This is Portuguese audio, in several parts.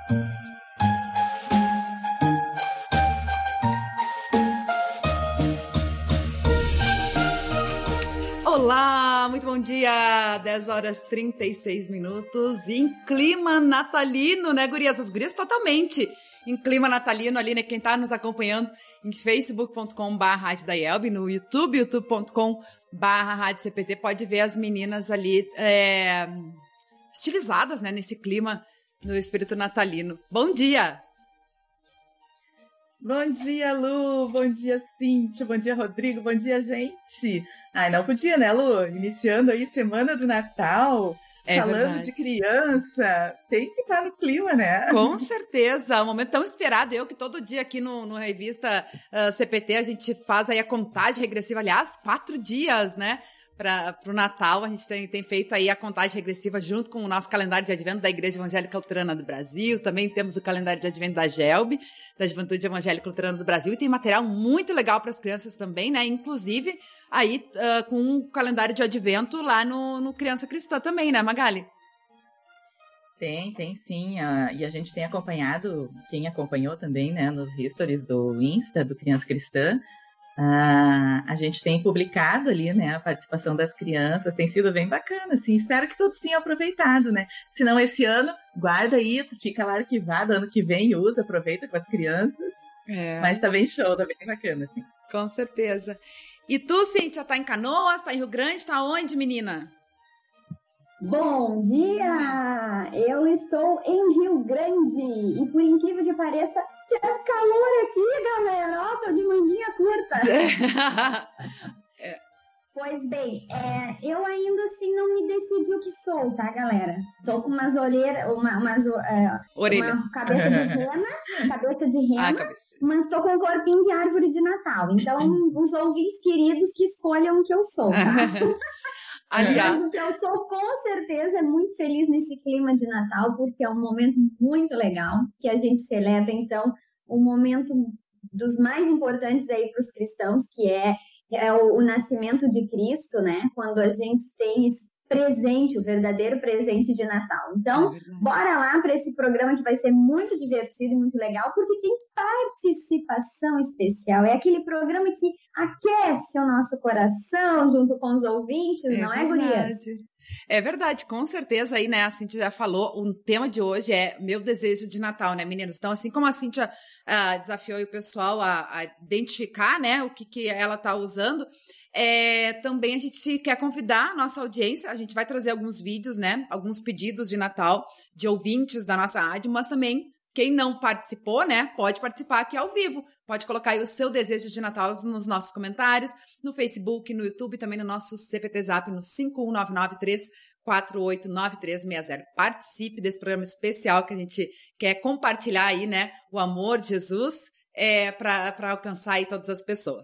Olá, muito bom dia, 10 horas 36 minutos, em clima natalino, né, gurias? As gurias totalmente em clima natalino ali, né, quem tá nos acompanhando em facebook.com/radiodaielb, no YouTube, youtube.com/radiocpt, pode ver as meninas ali estilizadas, né, nesse clima, no espírito natalino. Bom dia! Bom dia, Lu, bom dia, Cíntia, bom dia, Rodrigo, bom dia, gente. Ai, não podia, né, Lu? Iniciando aí Semana do Natal, falando verdade. de criança, tem que estar no clima, né? Com certeza, um momento tão esperado. Eu que todo dia aqui no Revista CPT a gente faz aí a contagem regressiva, aliás, 4 dias, né? Para o Natal, a gente tem feito aí a contagem regressiva junto com o nosso calendário de advento da Igreja Evangélica Luterana do Brasil. Também temos o calendário de advento da GELB, da Juventude Evangélica Luterana do Brasil. E tem material muito legal para as crianças também, né? Inclusive aí com um calendário de advento lá no Criança Cristã também, né, Magali? Tem sim. E a gente tem acompanhado, quem acompanhou também, né, nos stories do Insta, do Criança Cristã, a gente tem publicado ali, né, a participação das crianças, tem sido bem bacana, assim, espero que todos tenham aproveitado, né, se não esse ano, guarda aí, fica lá arquivado, ano que vem usa, aproveita com as crianças, mas tá bem show, tá bem bacana, assim. Com certeza. E tu, Cíntia, tá em Canoas, tá em Rio Grande, tá onde, menina? Bom dia! Eu estou em Rio Grande e, por incrível que pareça, tem calor aqui, galera! Ó, tô de manguinha curta! Pois bem, eu ainda assim não me decidi o que sou, tá, galera? Tô com umas olheiras, uma cabeça de rena, mas tô com um corpinho de árvore de Natal. Então, os ouvintes queridos que escolham o que eu sou, tá? Aliás, o que eu sou, com certeza, muito feliz nesse clima de Natal, porque é um momento muito legal, que a gente celebra, então, um momento dos mais importantes aí para os cristãos, que é o nascimento de Cristo, né? Quando a gente tem esse presente, o verdadeiro presente de Natal. Então, bora lá para esse programa que vai ser muito divertido e muito legal, porque tem participação especial. É aquele programa que aquece o nosso coração junto com os ouvintes, não é, gurias? É verdade, com certeza aí, né, a Cíntia já falou, o tema de hoje é meu desejo de Natal, né, meninas? Então, assim como a Cíntia desafiou o pessoal a identificar, né, o que ela tá usando, também a gente quer convidar a nossa audiência, a gente vai trazer alguns vídeos, né, alguns pedidos de Natal de ouvintes da nossa rádio, mas também quem não participou, né, pode participar aqui ao vivo, pode colocar aí o seu desejo de Natal nos nossos comentários, no Facebook, no YouTube, também no nosso CPT Zap, no 51993489360. Participe desse programa especial que a gente quer compartilhar aí, né, o amor de Jesus para alcançar aí todas as pessoas.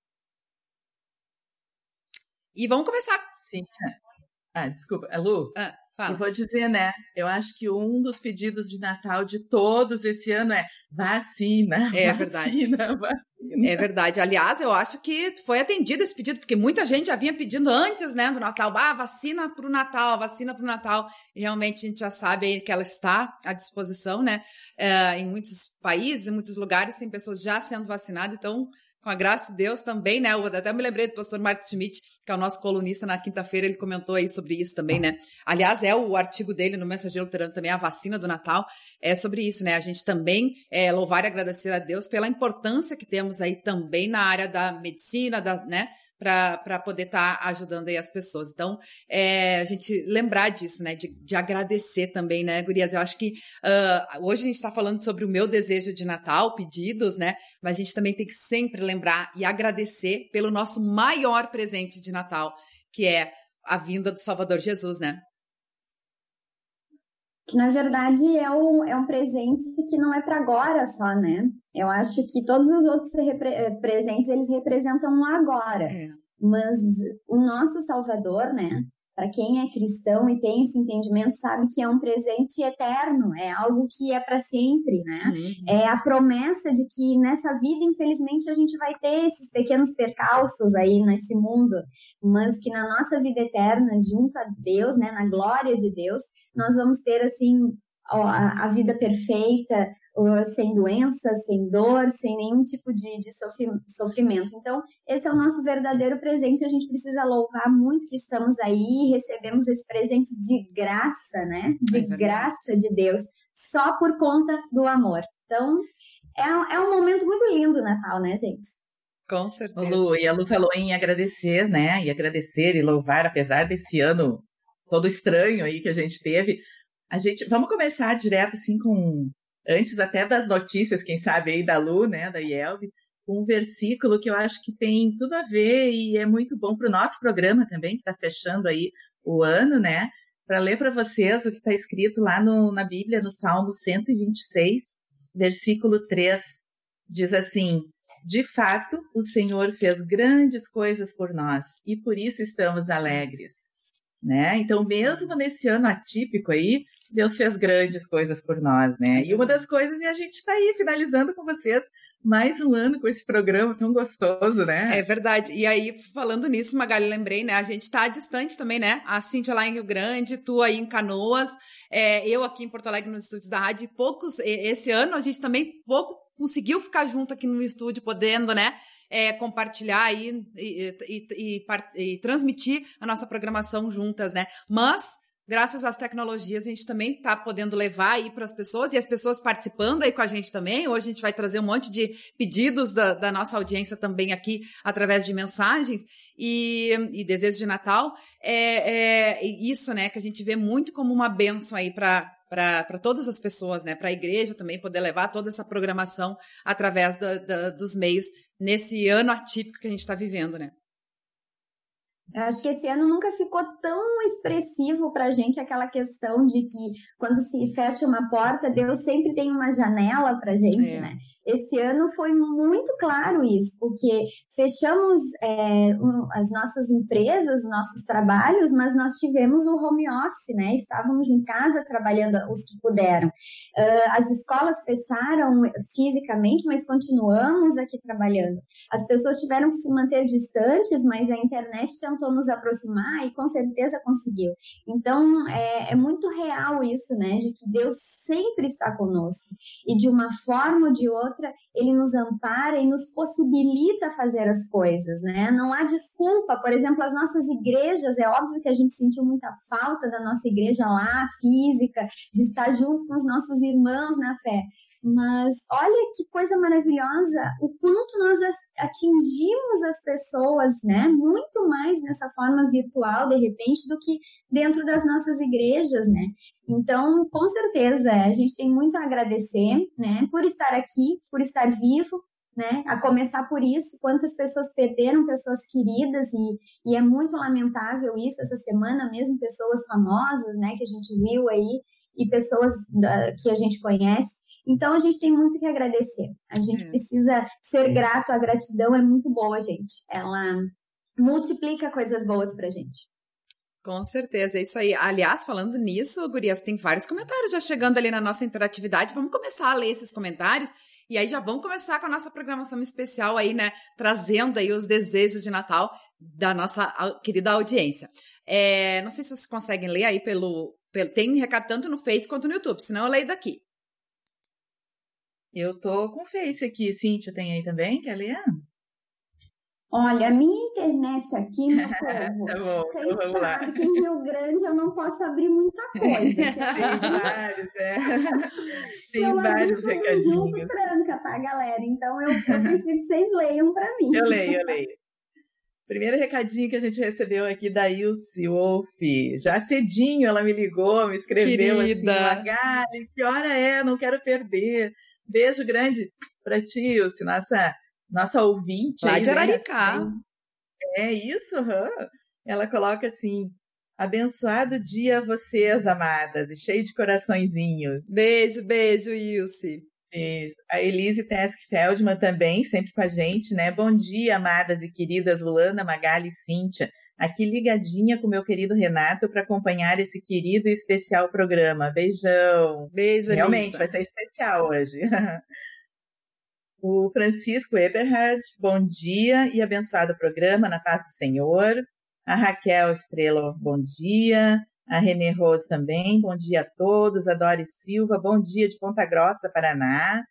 E vamos começar. Sim. Desculpa, Lu? Fala. Eu vou dizer, né? Eu acho que um dos pedidos de Natal de todos esse ano é vacina. Verdade. É verdade. Aliás, eu acho que foi atendido esse pedido, porque muita gente já vinha pedindo antes, né, do Natal. Vacina pro Natal, vacina pro Natal. E realmente a gente já sabe que ela está à disposição, né? Em muitos países, em muitos lugares, tem pessoas já sendo vacinadas, então, com a graça de Deus também, né? Eu até me lembrei do pastor Marcos Schmidt, que é o nosso colunista na quinta-feira, ele comentou aí sobre isso também, né? Aliás, o artigo dele no Mensageiro Luterano também, a vacina do Natal, é sobre isso, né? A gente também louvar e agradecer a Deus pela importância que temos aí também na área da medicina, né? Para poder estar ajudando aí as pessoas. Então, a gente lembrar disso, né? De agradecer também, né, gurias? Eu acho que hoje a gente está falando sobre o meu desejo de Natal, pedidos, né? Mas a gente também tem que sempre lembrar e agradecer pelo nosso maior presente de Natal, que é a vinda do Salvador Jesus, né? Que, na verdade, é um presente que não é para agora só, né? Eu acho que todos os outros presentes, eles representam um agora. Mas o nosso Salvador, né? Para quem é cristão e tem esse entendimento, sabe que é um presente eterno, é algo que é para sempre, né? É a promessa de que nessa vida, infelizmente, a gente vai ter esses pequenos percalços aí nesse mundo, mas que na nossa vida eterna, junto a Deus, né? Na glória de Deus, nós vamos ter, assim, a vida perfeita, sem doença, sem dor, sem nenhum tipo de sofrimento. Então, esse é o nosso verdadeiro presente. A gente precisa louvar muito que estamos aí e recebemos esse presente de graça, né? De graça de Deus, só por conta do amor. Então, é um momento muito lindo o Natal, né, gente? Com certeza. Lu, e a Lu falou em agradecer, né? E agradecer e louvar, apesar desse ano todo estranho aí que a gente teve. Vamos começar direto, assim, antes até das notícias, quem sabe, aí da Lu, né, da Yelve, com um versículo que eu acho que tem tudo a ver e é muito bom para o nosso programa também, que está fechando aí o ano, né, para ler para vocês o que está escrito lá na Bíblia, no Salmo 126, versículo 3, diz assim: de fato, o Senhor fez grandes coisas por nós e por isso estamos alegres. Né? Então, mesmo nesse ano atípico aí, Deus fez grandes coisas por nós, né? E uma das coisas é a gente estar aí finalizando com vocês mais um ano com esse programa tão gostoso, né? É verdade. E aí, falando nisso, Magali, lembrei, né? A gente tá distante também, né? A Cíntia lá em Rio Grande, tu aí em Canoas, eu aqui em Porto Alegre nos estúdios da rádio, esse ano a gente também pouco conseguiu ficar junto aqui no estúdio, podendo, né? Compartilhar aí e transmitir a nossa programação juntas, né? Mas, graças às tecnologias, a gente também está podendo levar aí para as pessoas e as pessoas participando aí com a gente também. Hoje a gente vai trazer um monte de pedidos da nossa audiência também aqui através de mensagens e desejos de Natal. Isso, né, que a gente vê muito como uma bênção aí para todas as pessoas, né? Para a igreja também poder levar toda essa programação através dos meios nesse ano atípico que a gente está vivendo, né? Eu acho que esse ano nunca ficou tão expressivo para a gente aquela questão de que quando se fecha uma porta, Deus sempre tem uma janela para a gente, né? Esse ano foi muito claro isso, porque fechamos as nossas empresas, os nossos trabalhos, mas nós tivemos o home office, né? Estávamos em casa trabalhando os que puderam. As escolas fecharam fisicamente, mas continuamos aqui trabalhando. As pessoas tiveram que se manter distantes, mas a internet tentou nos aproximar e com certeza conseguiu. Então, é muito real isso, né? De que Deus sempre está conosco. E de uma forma ou de outra, ele nos ampara e nos possibilita fazer as coisas, né? Não há desculpa. Por exemplo, as nossas igrejas, é óbvio que a gente sentiu muita falta da nossa igreja lá, física, de estar junto com os nossos irmãos na fé. Mas olha que coisa maravilhosa, o quanto nós atingimos as pessoas, né? Muito mais nessa forma virtual, de repente, do que dentro das nossas igrejas, né? Então, com certeza, a gente tem muito a agradecer, né? Por estar aqui, por estar vivo, né? A começar por isso, quantas pessoas perderam pessoas queridas e é muito lamentável isso, essa semana mesmo, pessoas famosas, né? Que a gente viu aí e pessoas que a gente conhece. Então, a gente tem muito que agradecer. A gente precisa ser grato. A gratidão é muito boa, gente. Ela multiplica coisas boas pra gente. Com certeza, é isso aí. Aliás, falando nisso, gurias, tem vários comentários já chegando ali na nossa interatividade. Vamos começar a ler esses comentários e aí já vamos começar com a nossa programação especial aí, né? Trazendo aí os desejos de Natal da nossa querida audiência. Não sei se vocês conseguem ler aí tem recado tanto no Face quanto no YouTube, senão eu leio daqui. Eu tô com o Face aqui. Cíntia, tem aí também? Quer ler? Olha, a minha internet aqui, meu povo, tá bom, vocês sabem que em Rio Grande eu não posso abrir muita coisa. Tem vários, Tem vários recadinhos. Junto tranca, tá, galera? Então eu preciso que vocês leiam pra mim. Eu leio. Primeiro recadinho que a gente recebeu aqui da Ilse Wolf. Já cedinho ela me ligou, me escreveu Querida. assim: Magali, que hora é? Não quero perder. Beijo grande pra ti, Ilse, nossa ouvinte. Lá aí, de Araricá. Né? É isso, Ela coloca assim: abençoado dia a vocês, amadas, e cheio de coraçõezinhos. Beijo, Ilse. Beijo. A Elise Tesk Feldman também, sempre com a gente, né? Bom dia, amadas e queridas Luana, Magali e Cíntia. Aqui ligadinha com meu querido Renato para acompanhar esse querido e especial programa. Beijão. Beijo, realmente, Elisa. vai ser especial hoje. O Francisco Eberhard, bom dia e abençoado programa, na paz do Senhor. A Raquel Estrela, bom dia. A Renê Rose também, bom dia a todos. A Dori Silva, bom dia de Ponta Grossa, Paraná.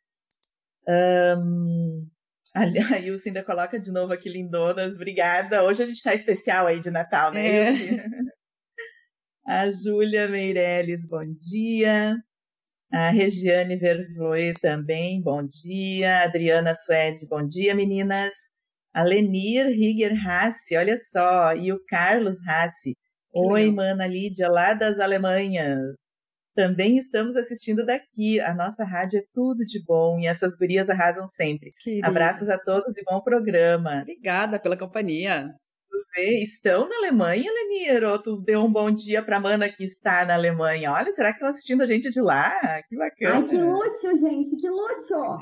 A Ilse ainda coloca de novo aqui, lindonas, obrigada. Hoje a gente está especial aí de Natal, né, Ilse? A Júlia Meirelles, bom dia. A Regiane Vervloe também, bom dia. A Adriana Suede, bom dia, meninas. A Lenir Rigger Hassi, olha só. E o Carlos Hassi. Oi, mana Lídia, lá das Alemanhas. Também estamos assistindo daqui. A nossa rádio é tudo de bom e essas gurias arrasam sempre. Querida. Abraços a todos e bom programa. Obrigada pela companhia. Estão na Alemanha, Lenir? Ou tu deu um bom dia para a mana que está na Alemanha? Olha, será que estão assistindo a gente de lá? Que bacana. Ai, que luxo, gente, que luxo!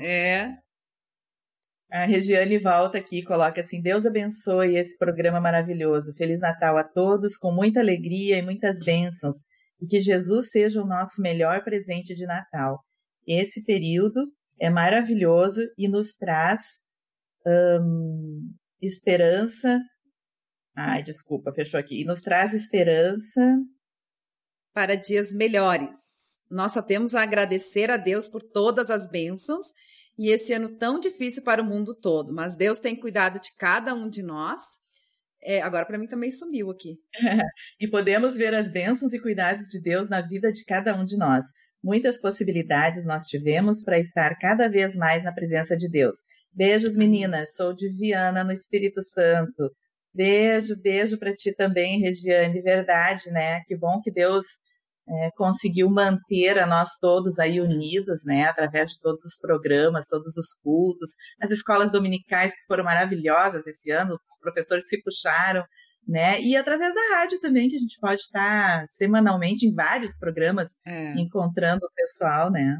A Regiane volta aqui e coloca assim: Deus abençoe esse programa maravilhoso. Feliz Natal a todos, com muita alegria e muitas bênçãos. E que Jesus seja o nosso melhor presente de Natal. Esse período é maravilhoso e nos traz esperança. Ai, desculpa, fechou aqui. E nos traz esperança para dias melhores. Nós só temos a agradecer a Deus por todas as bênçãos e esse ano tão difícil para o mundo todo. Mas Deus tem cuidado de cada um de nós. Agora, para mim, também sumiu aqui. E podemos ver as bênçãos e cuidados de Deus na vida de cada um de nós. Muitas possibilidades nós tivemos para estar cada vez mais na presença de Deus. Beijos, meninas. Sou de Viana, no Espírito Santo. Beijo para ti também, Regiane. Verdade, né? Que bom que Deus conseguiu manter a nós todos aí unidos, né? Através de todos os programas, todos os cultos, as escolas dominicais que foram maravilhosas esse ano, os professores se puxaram, né? E através da rádio também, que a gente pode estar semanalmente em vários programas encontrando o pessoal, né?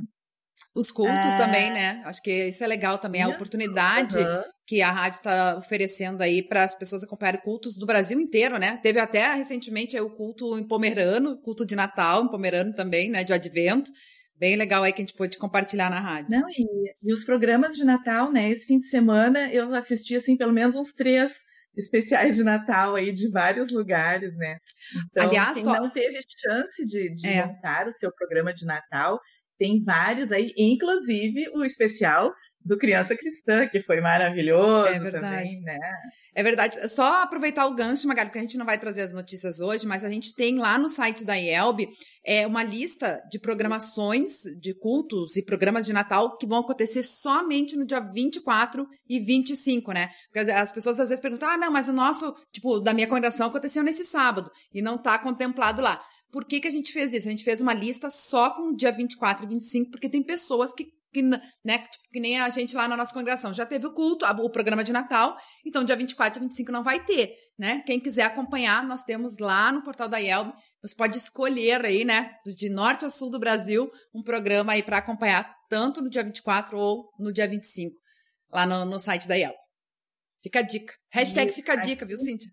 Os cultos também, né? Acho que isso é legal também, a oportunidade que a rádio está oferecendo aí para as pessoas acompanharem cultos do Brasil inteiro, né? Teve até recentemente o culto em Pomerano, culto de Natal em Pomerano também, né? De Advento. Bem legal aí que a gente pôde compartilhar na rádio. Não, e os programas de Natal, né? Esse fim de semana eu assisti, assim, pelo menos uns 3 especiais de Natal aí de vários lugares, né? Então, aliás, quem não teve chance de montar o seu programa de Natal, tem vários aí, inclusive o especial do Criança Cristã, que foi maravilhoso também, né? É verdade. Só aproveitar o gancho, Magali, porque a gente não vai trazer as notícias hoje, mas a gente tem lá no site da IELB uma lista de programações de cultos e programas de Natal que vão acontecer somente no dia 24 e 25, né? Porque as pessoas às vezes perguntam, não, mas o nosso, da minha congregação aconteceu nesse sábado e não está contemplado lá. Por que a gente fez isso? A gente fez uma lista só com o dia 24 e 25, porque tem pessoas que né, que nem a gente lá na nossa congregação. Já teve o culto, o programa de Natal, então dia 24 e 25 não vai ter, né? Quem quiser acompanhar, nós temos lá no portal da IELB, você pode escolher aí, né, de norte a sul do Brasil, um programa aí para acompanhar tanto no dia 24 ou no dia 25, lá no site da IELB. Fica a dica. Hashtag fica a dica, viu, Cíntia?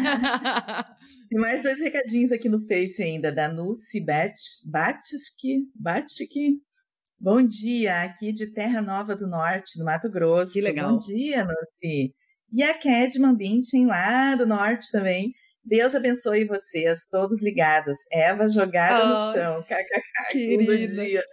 Tem mais 2 recadinhos aqui no Face ainda, da Nussi Batschke. Bom dia, aqui de Terra Nova do Norte, no Mato Grosso. Que legal. Bom dia, Nussi. E a Kedman Binchen, lá do Norte também. Deus abençoe vocês, todos ligados. Eva jogada no chão. KKK. Querida.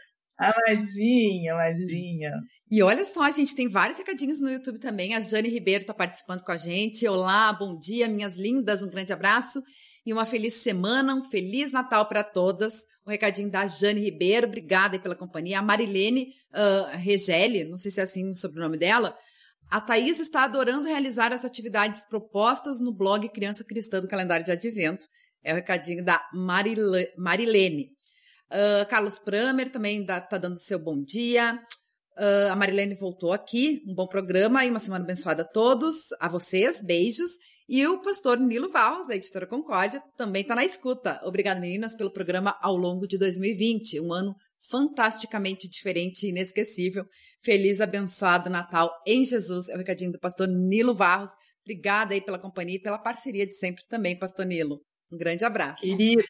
Amadinha. E olha só, a gente tem vários recadinhos no YouTube também. A Jane Ribeiro está participando com a gente. Olá, bom dia, minhas lindas. Um grande abraço e uma feliz semana, um Feliz Natal para todas. O recadinho da Jane Ribeiro, obrigada aí pela companhia. A Marilene Regeli, não sei se é assim o sobrenome dela. A Thaís está adorando realizar as atividades propostas no blog Criança Cristã do Calendário de Advento. É o recadinho da Marilene. Carlos Pramer também tá dando seu bom dia. A Marilene voltou aqui, um bom programa e uma semana abençoada a todos, a vocês, beijos. E o pastor Nilo Valls, da Editora Concórdia, também está na escuta. Obrigada, meninas, pelo programa ao longo de 2020, um ano fantasticamente diferente e inesquecível. Feliz, abençoado Natal em Jesus, é o recadinho do pastor Nilo Valls. Obrigada aí pela companhia e pela parceria de sempre também, pastor Nilo. Um grande abraço. Querido.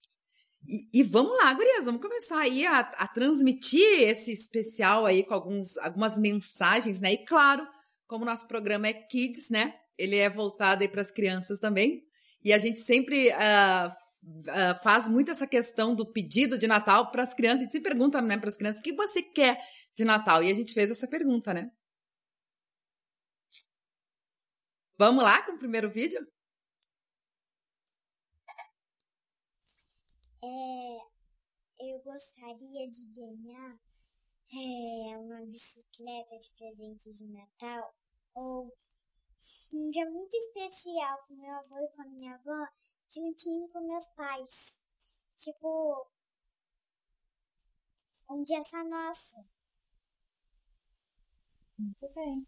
E vamos lá, gurias, vamos começar aí a transmitir esse especial aí com algumas mensagens, né? E claro, como o nosso programa é Kids, né? Ele é voltado aí para as crianças também. E a gente sempre faz muito essa questão do pedido de Natal para as crianças. A gente se pergunta, né, para as crianças, o que você quer de Natal? E a gente fez essa pergunta, né? Vamos lá com o primeiro vídeo? Eu gostaria de ganhar uma bicicleta de presente de Natal, ou um dia muito especial com meu avô e com a minha avó, juntinho com meus pais. Tipo, um dia só nosso. Muito bem.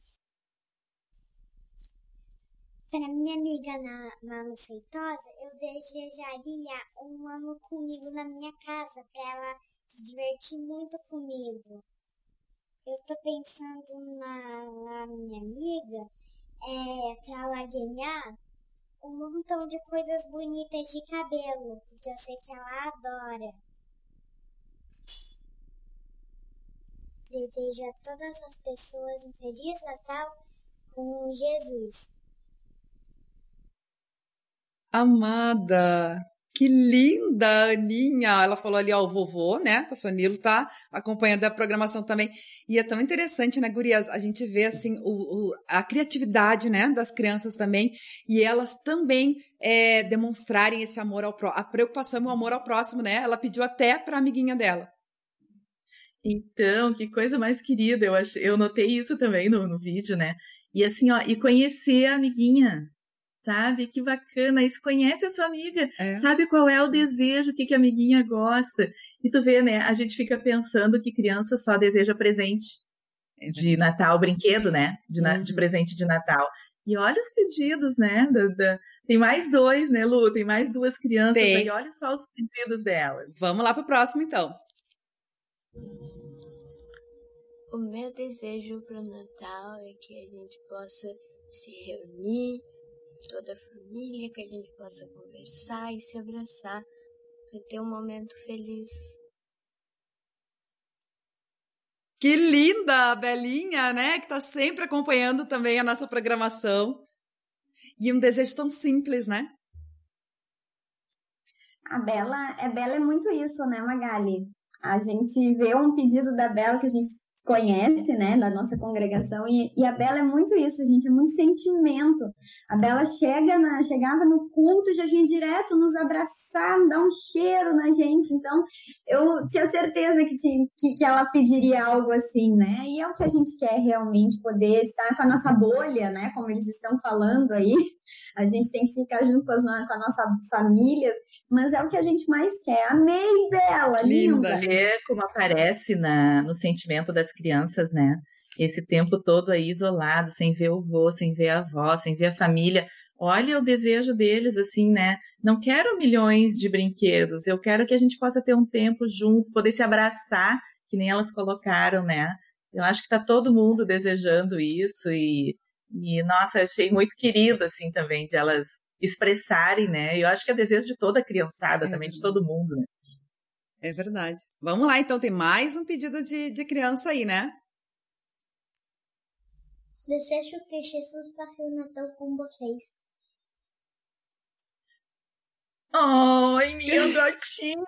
Para minha amiga Malu Feitosa, eu desejaria um ano comigo na minha casa, para ela se divertir muito comigo. Eu tô pensando na minha amiga, para ela ganhar um montão de coisas bonitas de cabelo, porque eu sei que ela adora. Desejo a todas as pessoas um Feliz Natal com Jesus. Amada, que linda, Aninha. Ela falou ali, ó, o vovô, né? O pastor Nilo tá acompanhando a programação também. E é tão interessante, né, gurias? A gente vê, assim, a criatividade, né, das crianças também. E elas também demonstrarem esse amor a preocupação e o amor ao próximo, né? Ela pediu até pra amiguinha dela. Então, que coisa mais querida. Eu notei isso também no vídeo, né? E assim, ó, e conhecer a amiguinha. Sabe? Que bacana. Isso, conhece a sua amiga. Sabe qual é o desejo, o que a amiguinha gosta. E tu vê, né? A gente fica pensando que criança só deseja presente de Natal, brinquedo, né? De presente de Natal. E olha os pedidos, né? Tem mais 2, né, Lu? Tem mais 2 crianças. E olha só os pedidos delas. Vamos lá pro próximo, então. O meu desejo pro Natal é que a gente possa se reunir, toda a família, que a gente possa conversar e se abraçar para ter um momento feliz. Que linda, a Belinha, né? Que tá sempre acompanhando também a nossa programação. E um desejo tão simples, né? A Bela é muito isso, né, Magali? A gente vê um pedido da Bela que a gente conhece, né, da nossa congregação, e a Bela é muito isso, gente, é muito sentimento. A Bela chegava no culto, já vinha direto nos abraçar, dar um cheiro na gente, então eu tinha certeza que ela pediria algo assim, né, e é o que a gente quer realmente, poder estar com a nossa bolha, né, como eles estão falando aí, a gente tem que ficar junto com a nossa família, mas é o que a gente mais quer. Amei, Bela, linda. Ver como aparece no sentimento das crianças, né? Esse tempo todo aí isolado, sem ver o vô, sem ver a avó, sem ver a família. Olha o desejo deles, assim, né? Não quero milhões de brinquedos, eu quero que a gente possa ter um tempo junto, poder se abraçar, que nem elas colocaram, né? Eu acho que tá todo mundo desejando isso e nossa, achei muito querido, assim, também, de elas expressarem, né? Eu acho que é desejo de toda a criançada também, de todo mundo, né? É verdade. Vamos lá, então, tem mais um pedido de criança aí, né? Desejo que Jesus passe o Natal com vocês. Ai, minha gatinha!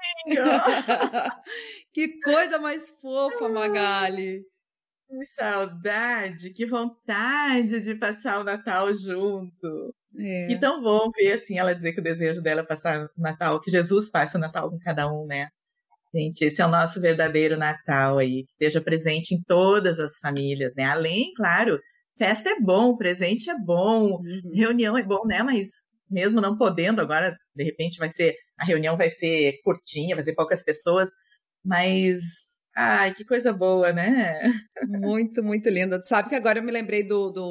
Que coisa mais fofa, Magali! Que saudade, que vontade de passar o Natal junto. E tão bom ver, assim, ela dizer que o desejo dela é passar o Natal, que Jesus passe o Natal com cada um, né? Gente, esse é o nosso verdadeiro Natal aí, que esteja presente em todas as famílias, né? Além, claro, festa é bom, presente é bom, reunião é bom, né? Mas mesmo não podendo, agora, de repente, a reunião vai ser curtinha, vai ser poucas pessoas, mas... Ai, que coisa boa, né? Muito, muito linda. Sabe que agora eu me lembrei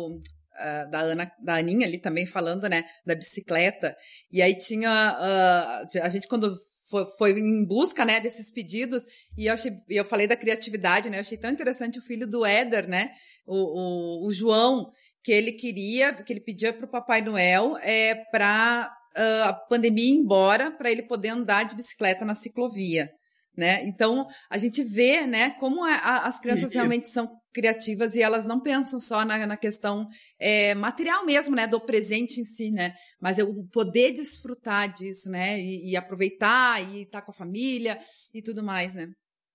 da Aninha ali também falando, né, da bicicleta. E aí tinha a gente quando foi em busca, né, desses pedidos, e eu falei da criatividade, né? Eu achei tão interessante o filho do Éder, né? O João, que ele pedia para o Papai Noel para a pandemia ir embora, para ele poder andar de bicicleta na ciclovia. né? Então, a gente vê, né, como as crianças realmente são criativas e elas não pensam só na questão material mesmo, né, do presente em si, né? Mas o poder desfrutar disso, né? E aproveitar e estar com a família e tudo mais, né?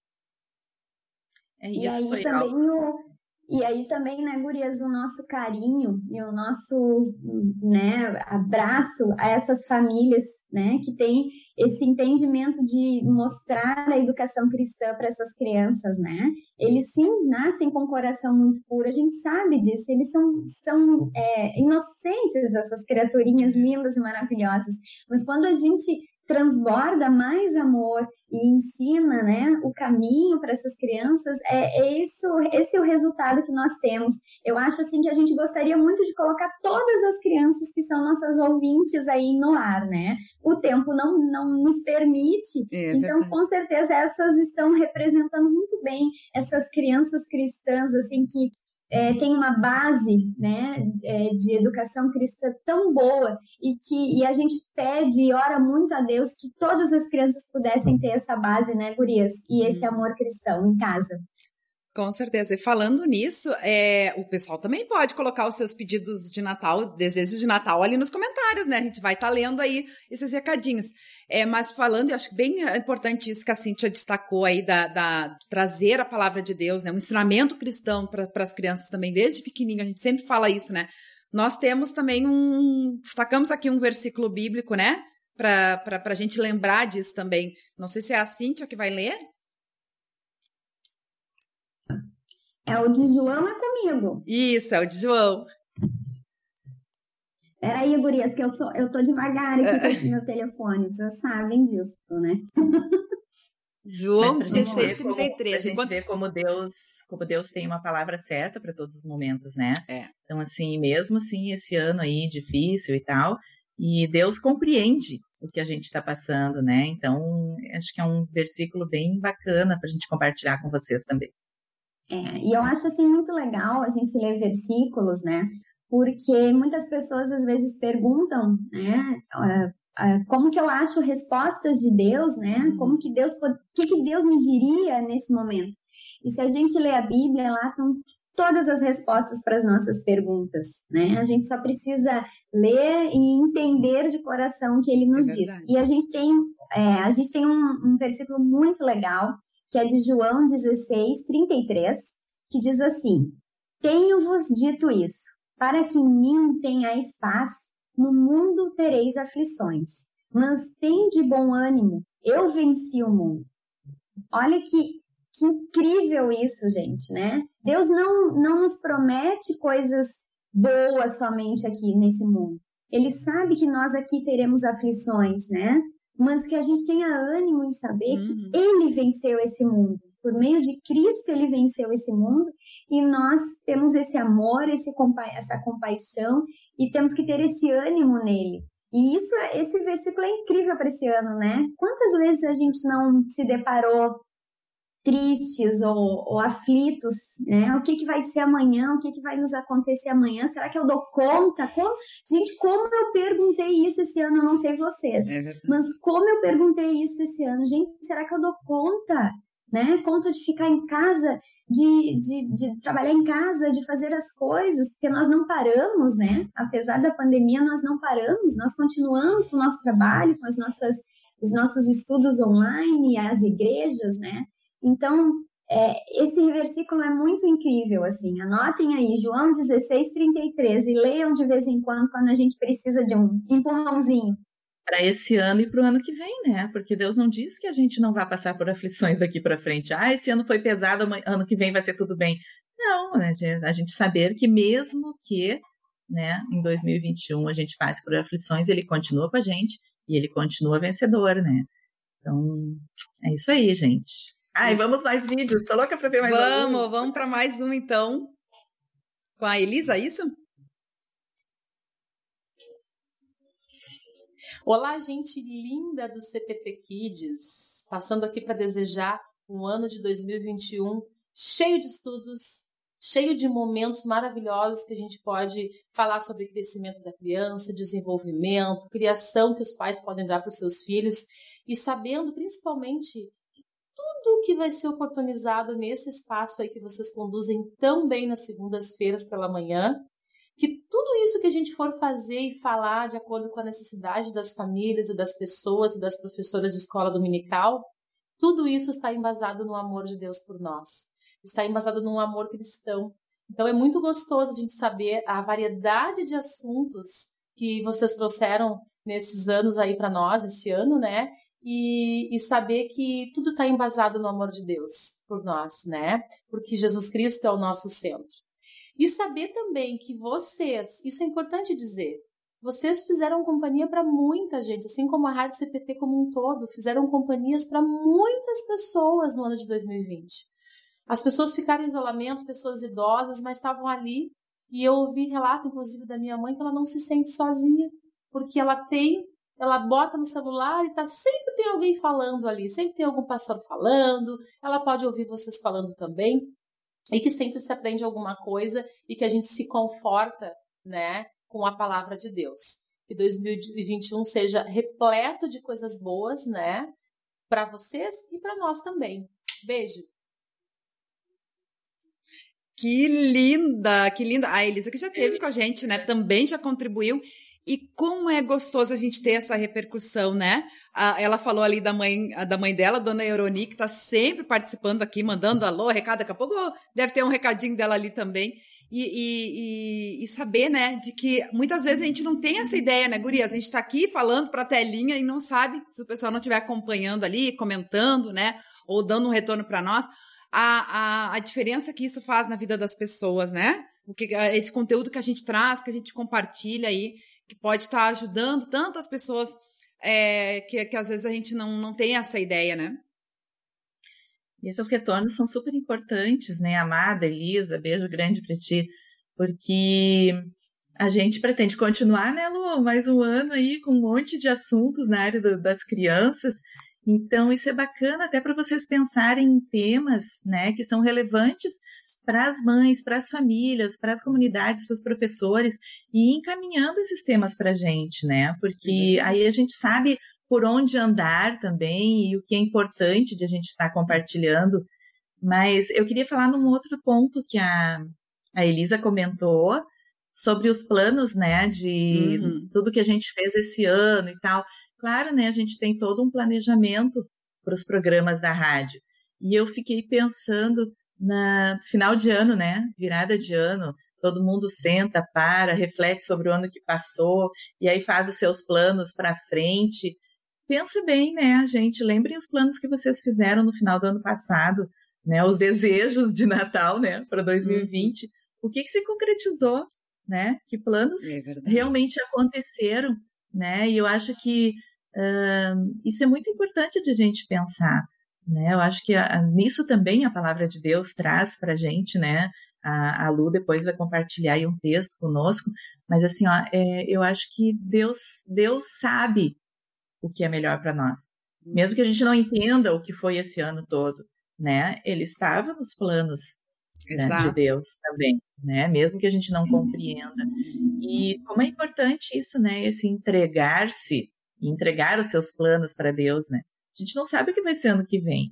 E aí também, né, gurias, o nosso carinho e o nosso, né, abraço a essas famílias, né, que tem esse entendimento de mostrar a educação cristã para essas crianças, né? Eles sim nascem com um coração muito puro, a gente sabe disso, eles são inocentes, essas criaturinhas lindas e maravilhosas, mas quando a gente transborda mais amor e ensina, né, o caminho para essas crianças, esse é o resultado que nós temos. Eu acho assim que a gente gostaria muito de colocar todas as crianças que são nossas ouvintes aí no ar, né? O tempo não nos permite, então verdade. Com certeza essas estão representando muito bem essas crianças cristãs, assim, que tem uma base, né, de educação cristã tão boa e a gente pede e ora muito a Deus que todas as crianças pudessem ter essa base, né, gurias, e esse amor cristão em casa. Com certeza. E falando nisso, o pessoal também pode colocar os seus pedidos de Natal, desejos de Natal ali nos comentários, né? A gente vai estar lendo aí esses recadinhos. Mas falando, eu acho bem importante isso que a Cíntia destacou aí, de trazer a palavra de Deus, né? Um ensinamento cristão para as crianças também, desde pequenininho, a gente sempre fala isso, né? Nós temos também destacamos aqui um versículo bíblico, né? Para a gente lembrar disso também. Não sei se é a Cíntia que vai ler. É o de João, é comigo. Isso, é o de João. Peraí, gurias, que eu tô devagar aqui com esse meu telefone. Vocês sabem disso, né? João 16:33. A gente vê como Deus tem uma palavra certa para todos os momentos, né? Então, assim, mesmo assim, esse ano aí difícil e tal, e Deus compreende o que a gente está passando, né? Então, acho que é um versículo bem bacana para a gente compartilhar com vocês também. E eu acho assim muito legal a gente ler versículos, né? Porque muitas pessoas às vezes perguntam, né? Como que eu acho respostas de Deus, né? Como que Deus, o que Deus me diria nesse momento? E se a gente lê a Bíblia, lá estão todas as respostas para as nossas perguntas, né? A gente só precisa ler e entender de coração o que Ele nos diz. E a gente tem um versículo muito legal, que é de João 16:33, que diz assim: Tenho-vos dito isso, para que em mim tenhais paz, no mundo tereis aflições, mas tende bom ânimo, eu venci o mundo. Olha que incrível isso, gente, né? Deus não nos promete coisas boas somente aqui nesse mundo. Ele sabe que nós aqui teremos aflições, né? Mas que a gente tenha ânimo em saber que Ele venceu esse mundo. Por meio de Cristo, Ele venceu esse mundo e nós temos esse amor, essa compaixão e temos que ter esse ânimo nele. E esse versículo é incrível para esse ano, né? Quantas vezes a gente não se deparou tristes ou aflitos, né? O que vai ser amanhã? O que vai nos acontecer amanhã? Será que eu dou conta? Gente, como eu perguntei isso esse ano? Eu não sei vocês, mas como eu perguntei isso esse ano? Gente, será que eu dou conta? Né? Conta de ficar em casa, de trabalhar em casa, de fazer as coisas, porque nós não paramos, né? Apesar da pandemia, nós não paramos, nós continuamos com o nosso trabalho, com os nossos estudos online, as igrejas, né? Então, esse versículo é muito incrível, assim. Anotem aí, João 16:33, e leiam de vez em quando a gente precisa de um empurrãozinho. Para esse ano e para o ano que vem, né? Porque Deus não diz que a gente não vai passar por aflições daqui para frente. Esse ano foi pesado, ano que vem vai ser tudo bem. Não, né? A gente saber que mesmo que, né, em 2021 a gente passe por aflições, Ele continua com a gente e Ele continua vencedor, né? Então, é isso aí, gente. Vamos mais vídeos. Tô louca para ver mais um. Vamos para mais um, então. Com a Elisa, isso? Olá, gente linda do CPT Kids. Passando aqui para desejar um ano de 2021 cheio de estudos, cheio de momentos maravilhosos que a gente pode falar sobre crescimento da criança, desenvolvimento, criação que os pais podem dar para os seus filhos e sabendo principalmente tudo que vai ser oportunizado nesse espaço aí que vocês conduzem tão bem nas segundas-feiras pela manhã, que tudo isso que a gente for fazer e falar de acordo com a necessidade das famílias e das pessoas e das professoras de escola dominical, tudo isso está embasado no amor de Deus por nós, está embasado num amor cristão. Então é muito gostoso a gente saber a variedade de assuntos que vocês trouxeram nesses anos aí para nós, nesse ano, né? E saber que tudo está embasado no amor de Deus por nós, né? Porque Jesus Cristo é o nosso centro. E saber também que vocês, isso é importante dizer, vocês fizeram companhia para muita gente, assim como a Rádio CPT como um todo, fizeram companhias para muitas pessoas no ano de 2020. As pessoas ficaram em isolamento, pessoas idosas, mas estavam ali. E eu ouvi relato, inclusive, da minha mãe, que ela não se sente sozinha, porque ela bota no celular e sempre tem alguém falando ali, sempre tem algum pastor falando, ela pode ouvir vocês falando também, e que sempre se aprende alguma coisa e que a gente se conforta, né, com a palavra de Deus. Que 2021 seja repleto de coisas boas, né, para vocês e para nós também. Beijo! Que linda, que linda. A Elisa que já esteve com a gente, né? Também já contribuiu. E como é gostoso a gente ter essa repercussão, né? Ela falou ali da mãe dela, Dona Euroni, que tá sempre participando aqui, mandando alô, recado. Daqui a pouco deve ter um recadinho dela ali também. E saber, né, de que muitas vezes a gente não tem essa ideia, né, gurias? A gente tá aqui falando pra telinha e não sabe, se o pessoal não estiver acompanhando ali, comentando, né? Ou dando um retorno pra nós. A diferença que isso faz na vida das pessoas, né? Esse conteúdo que a gente traz, que a gente compartilha aí, que pode estar ajudando tantas pessoas que às vezes a gente não tem essa ideia, né? E esses retornos são super importantes, né? Amada Elisa, beijo grande para ti, porque a gente pretende continuar, né, Lu? Mais um ano aí com um monte de assuntos na área das crianças. Então, isso é bacana até para vocês pensarem em temas, né, que são relevantes para as mães, para as famílias, para as comunidades, para os professores, e encaminhando esses temas para a gente, né? Porque aí a gente sabe por onde andar também e o que é importante de a gente estar compartilhando. Mas eu queria falar num outro ponto que a Elisa comentou sobre os planos, né, de tudo que a gente fez esse ano e tal. Claro, né, a gente tem todo um planejamento para os programas da rádio. E eu fiquei pensando no final de ano, né, virada de ano, todo mundo senta, reflete sobre o ano que passou e aí faz os seus planos para frente. Pensa bem, né, gente, lembrem os planos que vocês fizeram no final do ano passado, né, os desejos de Natal, né, para 2020. O que se concretizou, né? Que planos realmente aconteceram, né? E eu acho que isso é muito importante de a gente pensar, né? Eu acho que nisso também a palavra de Deus traz para a gente, né? A Lu depois vai compartilhar aí um texto conosco, mas assim, ó, eu acho que Deus sabe o que é melhor para nós. Mesmo que a gente não entenda o que foi esse ano todo, né? Ele estava nos planos, né, de Deus também, né? Mesmo que a gente não compreenda. E como é importante isso, né? Esse entregar-se, entregar os seus planos para Deus, né? A gente não sabe o que vai ser ano que vem.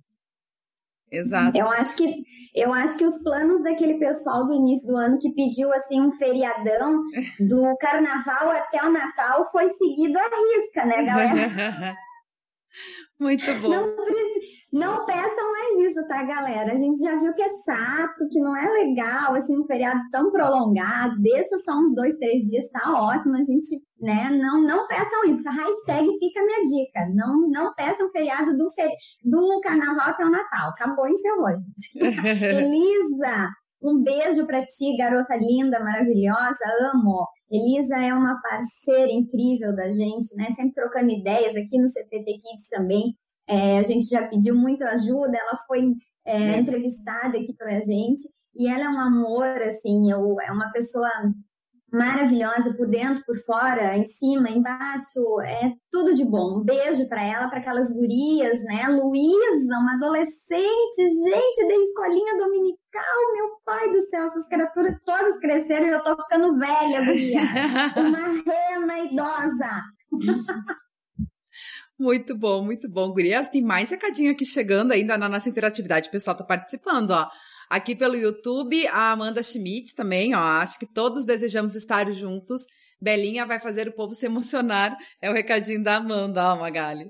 Exato. Eu acho que os planos daquele pessoal do início do ano que pediu assim um feriadão do Carnaval até o Natal foi seguido à risca, né, galera? Muito bom. Não peçam mais isso, tá, galera? A gente já viu que é chato, que não é legal, assim, um feriado tão prolongado. Deixa só uns 2, 3 dias, tá ótimo. A gente, né, não peçam isso. A hashtag fica a minha dica. Não peçam feriado do Carnaval até o Natal. Acabou, encerrou, gente. Elisa, um beijo pra ti, garota linda, maravilhosa, amo. Elisa é uma parceira incrível da gente, né? Sempre trocando ideias aqui no CPT Kids também. A gente já pediu muita ajuda, ela foi entrevistada aqui pra gente. E ela é um amor, assim, é uma pessoa maravilhosa por dentro, por fora, em cima, embaixo, é tudo de bom. Um beijo para ela, para aquelas gurias, né? Luísa, uma adolescente, gente da escolinha dominical, meu pai do céu, essas criaturas todas cresceram e eu tô ficando velha, guria. Uma rena idosa. Muito bom, Gurias. Tem mais recadinho aqui chegando ainda na nossa interatividade. O pessoal tá participando, ó. Aqui pelo YouTube, a Amanda Schmidt também, ó. Acho que todos desejamos estar juntos. Belinha vai fazer o povo se emocionar. É o recadinho da Amanda, ó, Magali.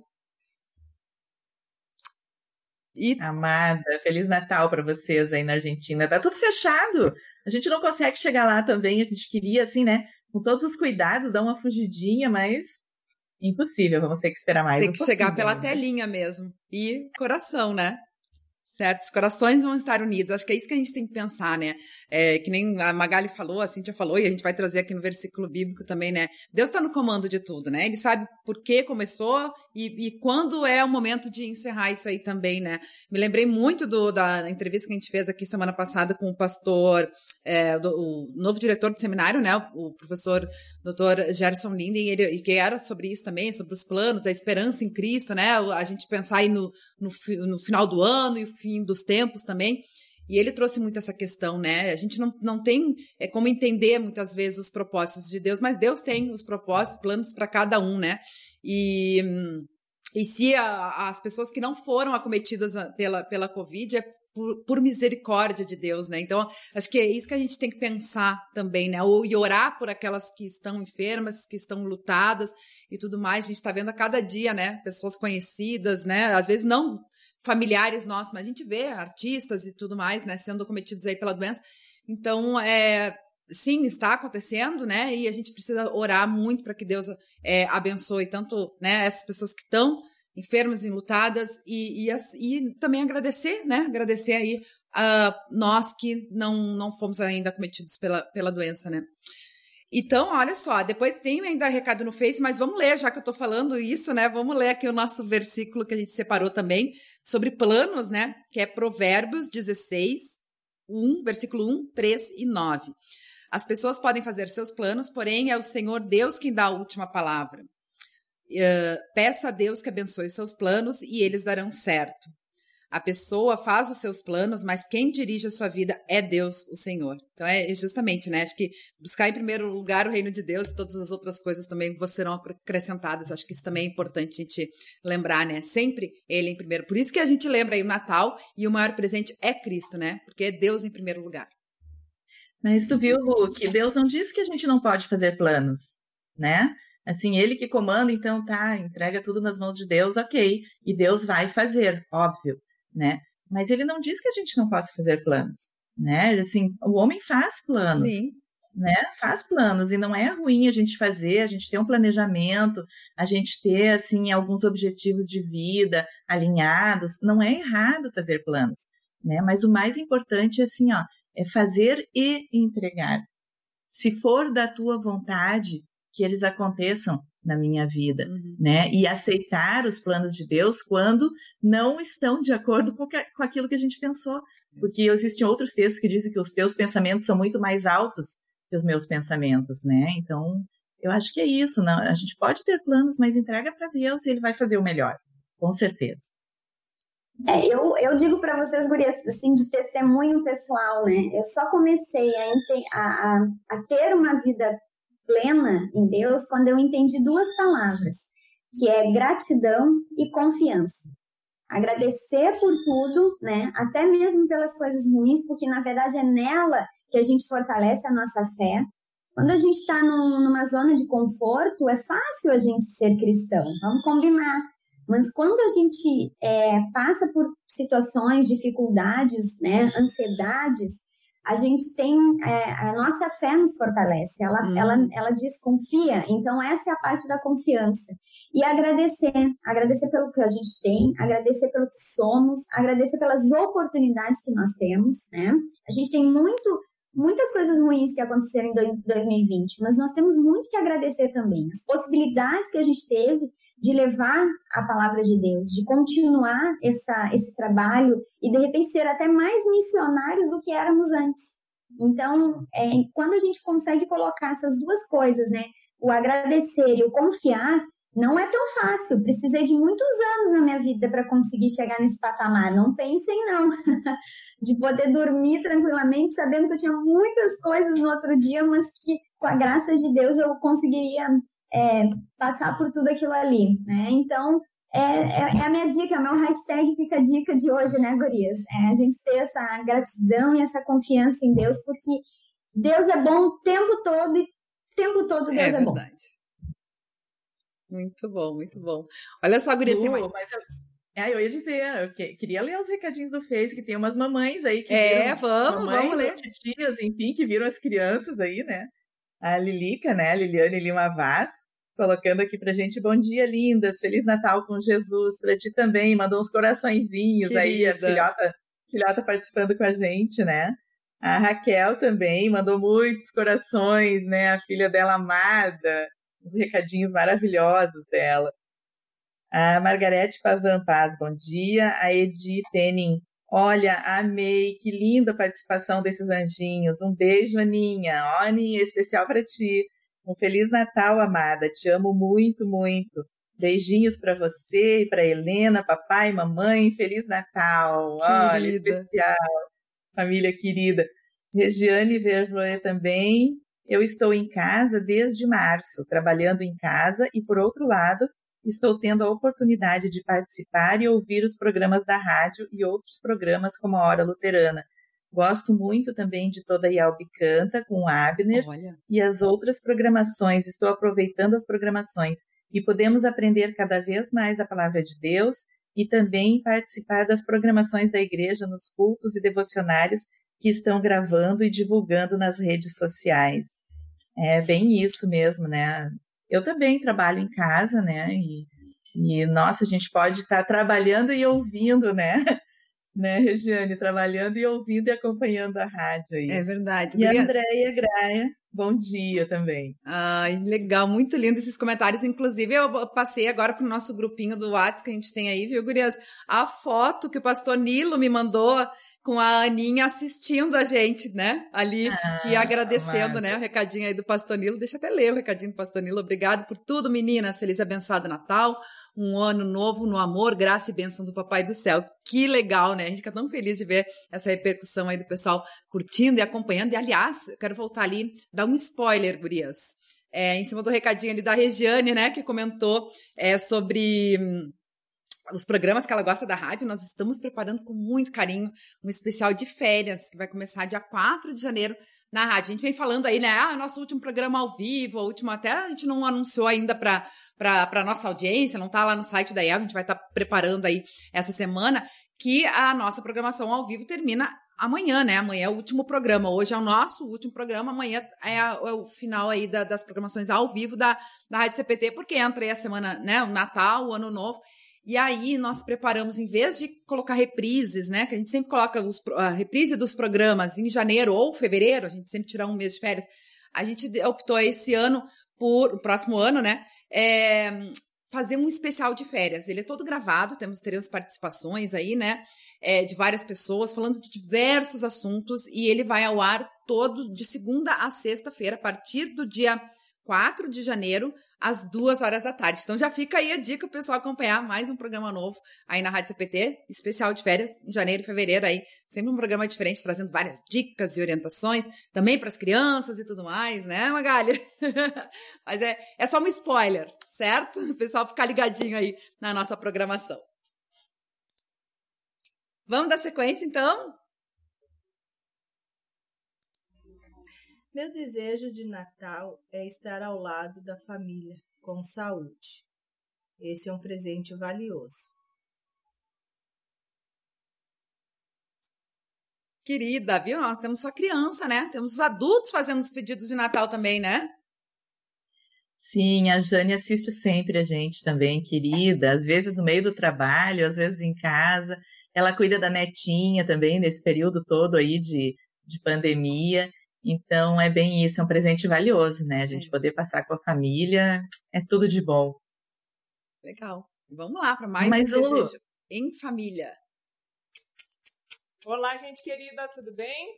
Amada, Feliz Natal para vocês aí na Argentina. Tá tudo fechado. A gente não consegue chegar lá também. A gente queria, assim, né? Com todos os cuidados, dar uma fugidinha, mas impossível. Vamos ter que esperar mais Tem que chegar pela telinha mesmo. E coração, né? Certo? Os corações vão estar unidos. Acho que é isso que a gente tem que pensar, né? Que nem a Magali falou, a Cíntia falou, e a gente vai trazer aqui no versículo bíblico também, né? Deus está no comando de tudo, né? Ele sabe por que começou e quando é o momento de encerrar isso aí também, né? Me lembrei muito da entrevista que a gente fez aqui semana passada com o pastor, o novo diretor do seminário, né? O professor Dr. Gerson Linden, e que era sobre isso também, sobre os planos, a esperança em Cristo, né? A gente pensar aí no final do ano e o fim dos tempos também. E ele trouxe muito essa questão, né? A gente não tem como entender muitas vezes os propósitos de Deus, mas Deus tem os propósitos, planos para cada um, né? E se as pessoas que não foram acometidas pela Covid é por misericórdia de Deus, né? Então, acho que é isso que a gente tem que pensar também, né? E orar por aquelas que estão enfermas, que estão lutadas e tudo mais. A gente está vendo a cada dia, né? Pessoas conhecidas, né? Às vezes não familiares nossos, mas a gente vê artistas e tudo mais, né, sendo cometidos aí pela doença. Então, sim, está acontecendo, né, e a gente precisa orar muito para que Deus abençoe tanto, né, essas pessoas que estão enfermas, enlutadas e também agradecer, né, agradecer aí a nós que não fomos ainda cometidos pela doença, né. Então, olha só, depois tem ainda recado no Face, mas vamos ler, já que eu estou falando isso, né? Vamos ler aqui o nosso versículo que a gente separou também, sobre planos, né? Que é Provérbios 16, versículo 1, 3 e 9. As pessoas podem fazer seus planos, porém é o Senhor Deus quem dá a última palavra. Peça a Deus que abençoe seus planos e eles darão certo. A pessoa faz os seus planos, mas quem dirige a sua vida é Deus, o Senhor. Então, justamente, né? Acho que buscar em primeiro lugar o reino de Deus e todas as outras coisas também serão acrescentadas. Acho que isso também é importante a gente lembrar, né? Sempre Ele em primeiro. Por isso que a gente lembra aí o Natal e o maior presente é Cristo, né? Porque é Deus em primeiro lugar. Mas tu viu, Lu, que Deus não diz que a gente não pode fazer planos, né? Assim, Ele que comanda, então tá, entrega tudo nas mãos de Deus, ok. E Deus vai fazer, óbvio. Né? Mas ele não diz que a gente não possa fazer planos, né? Assim, o homem faz planos, sim, né? Faz planos e não é ruim a gente fazer, a gente ter um planejamento, a gente ter assim alguns objetivos de vida alinhados, não é errado fazer planos, né? Mas o mais importante é assim, ó, é fazer e entregar. Se for da tua vontade que eles aconteçam na minha vida, né? E aceitar os planos de Deus quando não estão de acordo com aquilo que a gente pensou. Porque existem outros textos que dizem que os teus pensamentos são muito mais altos que os meus pensamentos, né? Então, eu acho que é isso. Não? A gente pode ter planos, mas entrega para Deus e Ele vai fazer o melhor, com certeza. Eu digo para vocês, gurias, assim, de testemunho pessoal, né? Eu só comecei a ter uma vida plena em Deus quando eu entendi duas palavras, que é gratidão e confiança. Agradecer por tudo, né? Até mesmo pelas coisas ruins, porque na verdade é nela que a gente fortalece a nossa fé. Quando a gente está numa zona de conforto, é fácil a gente ser cristão, vamos combinar. Mas quando a gente passa por situações, dificuldades, né, ansiedades, a gente tem, a nossa fé nos fortalece, ela diz confia, então essa é a parte da confiança. E agradecer pelo que a gente tem, agradecer pelo que somos, agradecer pelas oportunidades que nós temos, né? A gente tem muitas coisas ruins que aconteceram em 2020, mas nós temos muito que agradecer também. As possibilidades que a gente teve de levar a palavra de Deus, de continuar esse trabalho e, de repente, ser até mais missionários do que éramos antes. Então, quando a gente consegue colocar essas duas coisas, né, o agradecer e o confiar, não é tão fácil. Precisei de muitos anos na minha vida para conseguir chegar nesse patamar. Não pensem, não. De poder dormir tranquilamente, sabendo que eu tinha muitas coisas no outro dia, mas que, com a graça de Deus, eu conseguiria passar por tudo aquilo ali, né? Então, é a minha dica, meu hashtag fica a dica de hoje, né, gurias? É a gente ter essa gratidão e essa confiança em Deus, porque Deus é bom o tempo todo e o tempo todo Deus é bom. É verdade. Muito bom, muito bom. Olha só, gurias, tem mais... Eu ia dizer, eu queria ler os recadinhos do Face, que tem umas mamães aí que viram, vamos ler. Tias, enfim, que viram as crianças aí, né? A Lilica, né? A Liliane Lima Vaz, colocando aqui pra gente, bom dia, lindas, Feliz Natal com Jesus, pra ti também, mandou uns coraçõezinhos. Querida. Aí, a filhota participando com a gente, né? A Raquel também mandou muitos corações, né? A filha dela amada, uns recadinhos maravilhosos dela. A Margarete Pavan Paz, bom dia. A Edi Penning, olha, amei, que linda a participação desses anjinhos. Um beijo, Aninha. Ó, Aninha, especial para ti. Um Feliz Natal, amada. Te amo muito, muito. Beijinhos para você e para Helena, papai, mamãe. Feliz Natal. Querida. Olha, especial. Família querida. Regiane Verjoe também. Eu estou em casa desde março, trabalhando em casa e, por outro lado, estou tendo a oportunidade de participar e ouvir os programas da rádio e outros programas como a Hora Luterana. Gosto muito também de Toda Yalbi Canta, com o Abner. Olha. E as outras programações. Estou aproveitando as programações e podemos aprender cada vez mais a Palavra de Deus e também participar das programações da igreja nos cultos e devocionários que estão gravando e divulgando nas redes sociais. É bem isso mesmo, né? Eu também trabalho em casa, né? E nossa, a gente pode estar trabalhando e ouvindo, né? Né, Regiane? Trabalhando e ouvindo e acompanhando a rádio aí. É verdade. E a Andréia Graia, bom dia também. Ai, legal, muito lindo esses comentários. Inclusive, eu passei agora pro nosso grupinho do WhatsApp que a gente tem aí, viu, gurias? A foto que o pastor Nilo me mandou com a Aninha assistindo a gente, né? Ali e agradecendo, né? O recadinho aí do pastor Nilo. Deixa eu até ler o recadinho do pastor Nilo. Obrigado por tudo, meninas. Feliz e abençoado Natal. Um ano novo no amor, graça e bênção do Papai do Céu. Que legal, né? A gente fica tão feliz de ver essa repercussão aí do pessoal curtindo e acompanhando. E, aliás, eu quero voltar ali, dar um spoiler, gurias. Em cima do recadinho ali da Regiane, né? Que comentou sobre... os programas que ela gosta da rádio. Nós estamos preparando com muito carinho um especial de férias, que vai começar dia 4 de janeiro na rádio. A gente vem falando aí, né, nosso último programa ao vivo, o último até a gente não anunciou ainda para nossa audiência, não tá lá no site da IEL, a gente vai estar preparando aí essa semana, que a nossa programação ao vivo termina amanhã, né? Amanhã é o último programa. Hoje é o nosso último programa. Amanhã é o final aí das programações ao vivo da Rádio CPT, porque entra aí a semana, né? O Natal, o Ano Novo. E aí nós preparamos, em vez de colocar reprises, né? Que a gente sempre coloca a reprise dos programas em janeiro ou fevereiro, a gente sempre tira um mês de férias. A gente optou esse ano, o próximo ano, né? Fazer um especial de férias. Ele é todo gravado, teremos participações aí, né? De várias pessoas, falando de diversos assuntos, e ele vai ao ar todo de segunda a sexta-feira, a partir do dia 4 de janeiro, às 2h da tarde. Então já fica aí a dica pro pessoal acompanhar mais um programa novo aí na Rádio CPT, especial de férias, em janeiro e fevereiro aí, sempre um programa diferente, trazendo várias dicas e orientações, também para as crianças e tudo mais, né, Magali? Mas é só um spoiler, certo? O pessoal ficar ligadinho aí na nossa programação. Vamos dar sequência, então? Meu desejo de Natal é estar ao lado da família, com saúde. Esse é um presente valioso. Querida, viu? Nós temos só criança, né? Temos os adultos fazendo os pedidos de Natal também, né? Sim, a Jane assiste sempre a gente também, querida. Às vezes no meio do trabalho, às vezes em casa. Ela cuida da netinha também, nesse período todo aí de pandemia. Então, é bem isso, é um presente valioso, né? A gente poder passar com a família, é tudo de bom. Legal. Vamos lá para mais um desejo em família. Olá, gente querida, tudo bem?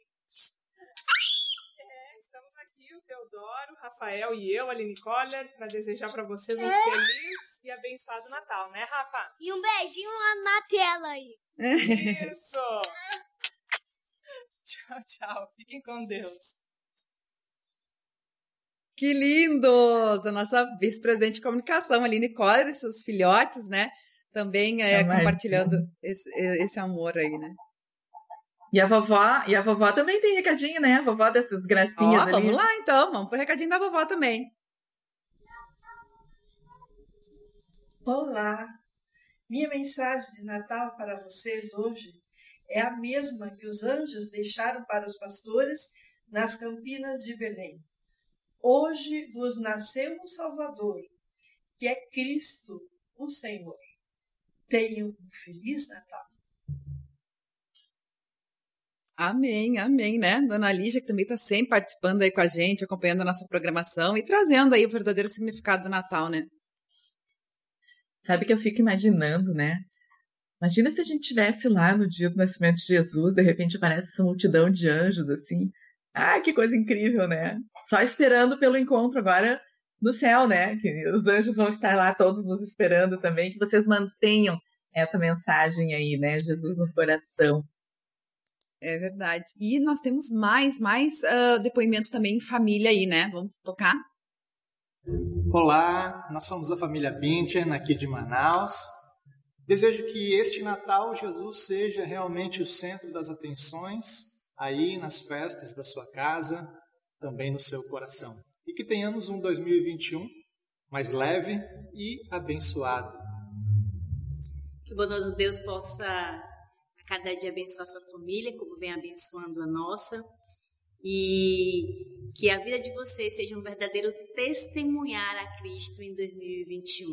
Estamos aqui, o Teodoro, Rafael e eu, Aline Coller, para desejar para vocês um feliz e abençoado Natal, né, Rafa? E um beijinho lá na tela aí. Isso! Tchau, tchau. Fiquem com Deus. Que lindos! A nossa vice-presidente de comunicação, Aline Coller, e seus filhotes, né? também compartilhando esse amor aí, né? E a vovó também tem recadinho, né? A vovó dessas gracinhas ali. Vamos lá, então. Vamos pro recadinho da vovó também. Olá! Minha mensagem de Natal para vocês hoje é a mesma que os anjos deixaram para os pastores nas campinas de Belém. Hoje vos nasceu um Salvador, que é Cristo, o Senhor. Tenham um Feliz Natal. Amém, amém, né? Dona Lígia, que também está sempre participando aí com a gente, acompanhando a nossa programação e trazendo aí o verdadeiro significado do Natal, né? Sabe que eu fico imaginando, né? Imagina se a gente estivesse lá no dia do nascimento de Jesus, de repente aparece essa multidão de anjos, assim. Ah, que coisa incrível, né? Só esperando pelo encontro agora no céu, né? Que os anjos vão estar lá todos nos esperando também, que vocês mantenham essa mensagem aí, né? Jesus no coração. É verdade. E nós temos mais depoimentos também em família aí, né? Vamos tocar? Olá, nós somos a família Binchen, aqui de Manaus. Desejo que este Natal Jesus seja realmente o centro das atenções, aí nas festas da sua casa, também no seu coração. E que tenhamos um 2021 mais leve e abençoado. Que o bondoso Deus possa a cada dia abençoar a sua família, como vem abençoando a nossa. E que a vida de vocês seja um verdadeiro testemunhar a Cristo em 2021.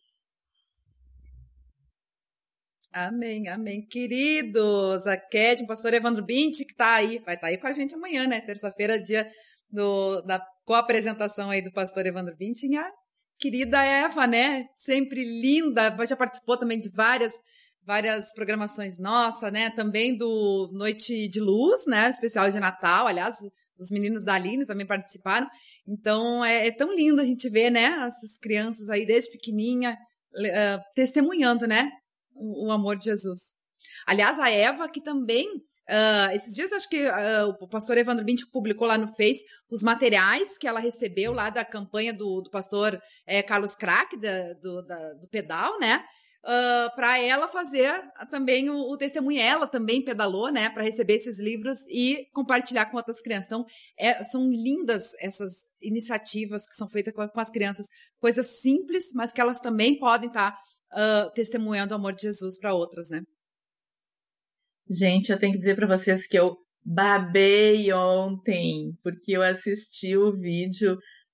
Amém, amém. Queridos, a Kedma, o pastor Evandro Binti, que tá aí, vai estar aí com a gente amanhã, né? Terça-feira, dia da co-apresentação aí do pastor Evandro Binti. E a querida Eva, né? Sempre linda, já participou também de várias programações nossas, né? Também do Noite de Luz, né? Especial de Natal. Aliás, os meninos da Aline também participaram. Então, é tão lindo a gente ver, né? Essas crianças aí, desde pequenininha, testemunhando, né? O amor de Jesus. Aliás, a Eva, que também, esses dias, acho que o pastor Evandro Binti publicou lá no Face os materiais que ela recebeu lá da campanha do pastor Carlos Crack, do pedal, né? Para ela fazer também o testemunho. Ela também pedalou, né, para receber esses livros e compartilhar com outras crianças. Então, são lindas essas iniciativas que são feitas com as crianças, coisas simples, mas que elas também podem estar testemunhando o amor de Jesus para outras, né? Gente, eu tenho que dizer para vocês que eu babei ontem, porque eu assisti o vídeo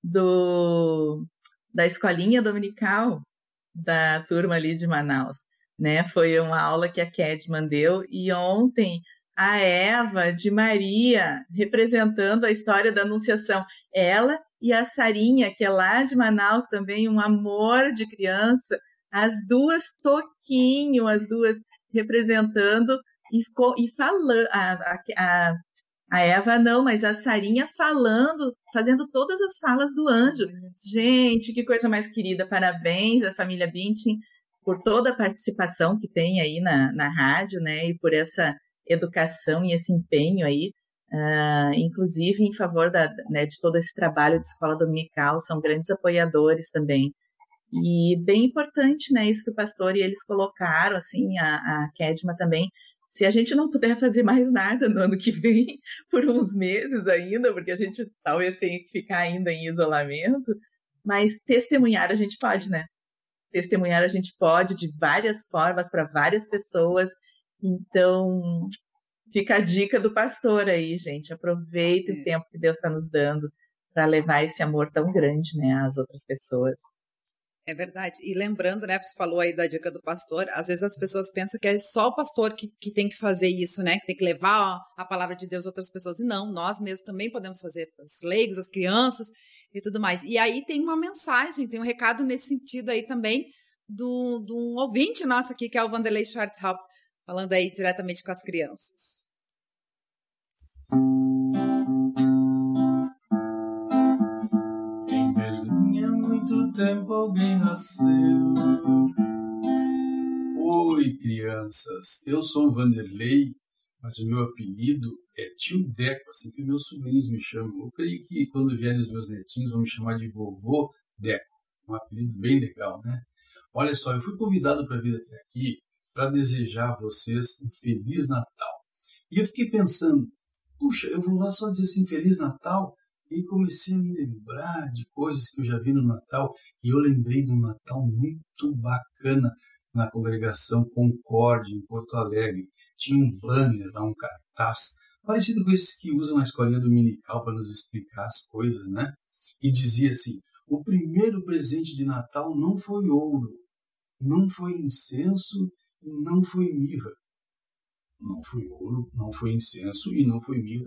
da escolinha dominical da turma ali de Manaus, né? Foi uma aula que a Kedman deu e ontem a Eva de Maria, representando a história da Anunciação, ela e a Sarinha, que é lá de Manaus também, um amor de criança, as duas toquinho, as duas representando e falando, a Eva não, mas a Sarinha falando, fazendo todas as falas do anjo. Gente, que coisa mais querida. Parabéns à família Bintin por toda a participação que tem aí na rádio, né? E por essa educação e esse empenho aí, inclusive em favor de todo esse trabalho de escola dominical. São grandes apoiadores também. E bem importante, né? Isso que o pastor e eles colocaram, assim, a Kedma também. Se a gente não puder fazer mais nada no ano que vem, por uns meses ainda, porque a gente talvez tenha que ficar ainda em isolamento, mas testemunhar a gente pode, né? Testemunhar a gente pode de várias formas, para várias pessoas. Então, fica a dica do pastor aí, gente. Aproveita o tempo que Deus está nos dando para levar esse amor tão grande, né, às outras pessoas. É verdade. E lembrando, né, você falou aí da dica do pastor, às vezes as pessoas pensam que é só o pastor que tem que fazer isso, né, que tem que levar a palavra de Deus a outras pessoas. E não, nós mesmos também podemos fazer, os leigos, as crianças e tudo mais. E aí tem uma mensagem, tem um recado nesse sentido aí também de um ouvinte nosso aqui, que é o Vanderlei Schwarzhaupt, falando aí diretamente com as crianças. Muito tempo alguém nasceu. Oi, crianças. Eu sou o Vanderlei, mas o meu apelido é Tio Deco, assim que meus sobrinhos me chamam. Eu creio que quando vierem os meus netinhos vão me chamar de Vovô Deco. Um apelido bem legal, né? Olha só, eu fui convidado para vir até aqui para desejar a vocês um Feliz Natal. E eu fiquei pensando, puxa, eu vou lá só dizer assim, Feliz Natal? E comecei a me lembrar de coisas que eu já vi no Natal. E eu lembrei de um Natal muito bacana na congregação Concórdia, em Porto Alegre. Tinha um banner lá, um cartaz, parecido com esses que usam na escolinha dominical para nos explicar as coisas, né? E dizia assim, o primeiro presente de Natal não foi ouro, não foi incenso e não foi mirra. Não foi ouro, não foi incenso e não foi mirra.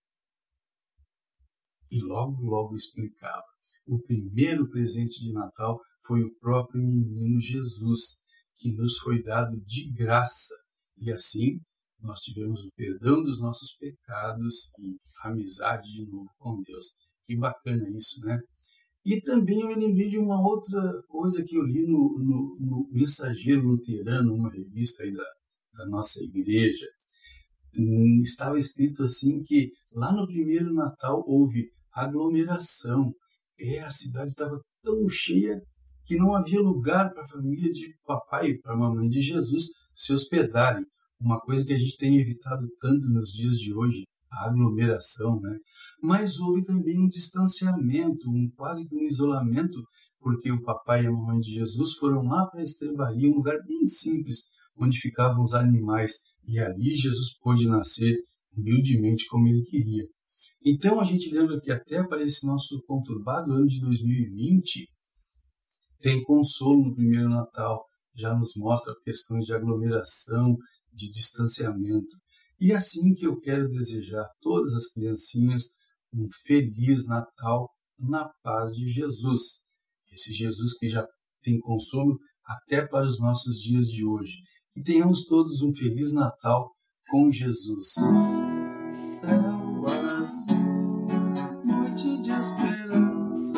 E logo explicava. O primeiro presente de Natal foi o próprio menino Jesus, que nos foi dado de graça. E assim, nós tivemos o perdão dos nossos pecados e amizade de novo com Deus. Que bacana isso, né? E também eu me lembrei de uma outra coisa que eu li no Mensageiro Luterano, uma revista aí da nossa igreja. Estava escrito assim que lá no primeiro Natal houve aglomeração. A cidade estava tão cheia que não havia lugar para a família de papai e para a mamãe de Jesus se hospedarem. Uma coisa que a gente tem evitado tanto nos dias de hoje, a aglomeração, né? Mas houve também um distanciamento, quase que um isolamento, porque o papai e a mamãe de Jesus foram lá para a estrebaria, um lugar bem simples, onde ficavam os animais, e ali Jesus pôde nascer humildemente como ele queria. Então a gente lembra que até para esse nosso conturbado ano de 2020, tem consolo no primeiro Natal, já nos mostra questões de aglomeração, de distanciamento. E assim que eu quero desejar a todas as criancinhas um Feliz Natal na paz de Jesus. Esse Jesus que já tem consolo até para os nossos dias de hoje. Que tenhamos todos um Feliz Natal com Jesus. Céu azul, noite de esperança.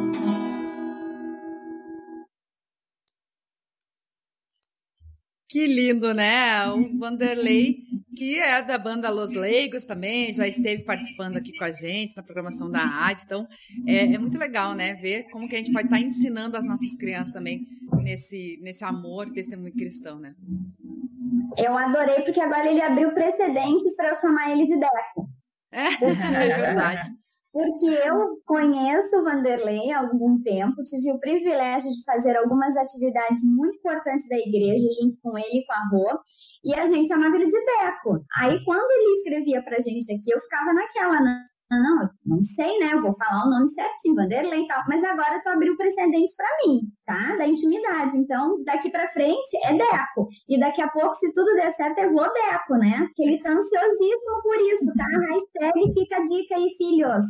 Que lindo, né? O Vanderlei, que é da banda Los Leigos também, já esteve participando aqui com a gente na programação da rádio. Então, é muito legal, né? Ver como que a gente pode estar ensinando as nossas crianças também nesse amor, testemunho cristão, né? Eu adorei, porque agora ele abriu precedentes para eu chamar ele de Deco. É verdade. Porque eu conheço o Vanderlei há algum tempo, tive o privilégio de fazer algumas atividades muito importantes da igreja junto com ele e com a Rô, e a gente chamava ele de Deco. Aí quando ele escrevia pra gente aqui, eu ficava naquela, não sei, né, eu vou falar o nome certinho, Vanderlei e tal, mas agora tu abriu precedente pra mim, tá, da intimidade, então daqui pra frente é Deco, e daqui a pouco, se tudo der certo, eu vou Deco, né, porque ele tá ansiosíssimo por isso, tá, hashtag fica a dica aí, filhos.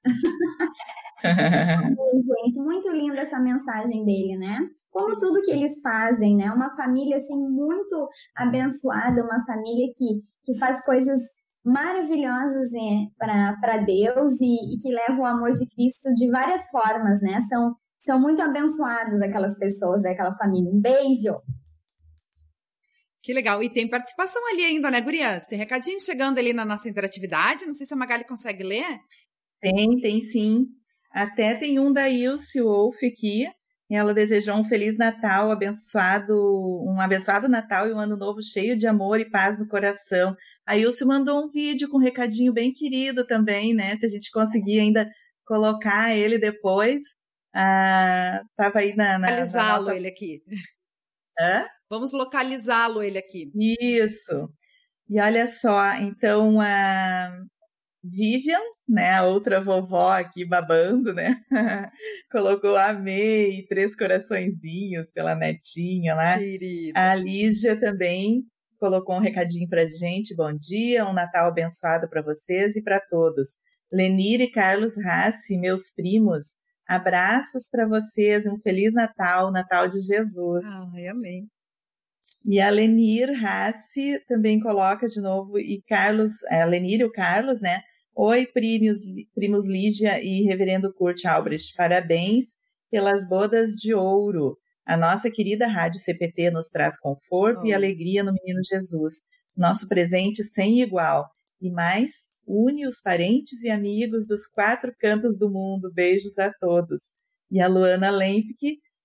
Gente, muito linda essa mensagem dele, né? Como tudo que eles fazem, né? Uma família assim muito abençoada, uma família que faz coisas maravilhosas para Deus e que leva o amor de Cristo de várias formas, né? São muito abençoadas aquelas pessoas, aquela família. Um beijo! Que legal. E tem participação ali ainda, né, gurias? Tem recadinho chegando ali na nossa interatividade. Não sei se a Magali consegue ler. Tem sim. Até tem um da Ilse Wolf aqui. Ela desejou um Feliz Natal, um abençoado Natal e um ano novo cheio de amor e paz no coração. A Ilse mandou um vídeo com um recadinho bem querido também, né? Se a gente conseguir ainda colocar ele depois. Tava aí localizá-lo ele aqui. Hã? Vamos localizá-lo ele aqui. Isso. E olha só, então a Vivian, né, a outra vovó aqui babando, né, colocou amei, 3 coraçõezinhos pela netinha lá. Querida. A Lígia também colocou um recadinho pra gente, bom dia, um Natal abençoado para vocês e para todos. Lenir e Carlos Rassi, meus primos, abraços para vocês, um Feliz Natal, Natal de Jesus. Amém. E a Lenir Rassi também coloca de novo, e Carlos, a Lenir e o Carlos, né, oi, primos Lígia e reverendo Kurt Albrecht, parabéns pelas bodas de ouro. A nossa querida Rádio CPT nos traz conforto e alegria no Menino Jesus. Nosso presente sem igual. E mais, une os parentes e amigos dos 4 cantos do mundo. Beijos a todos. E a Luana Lempke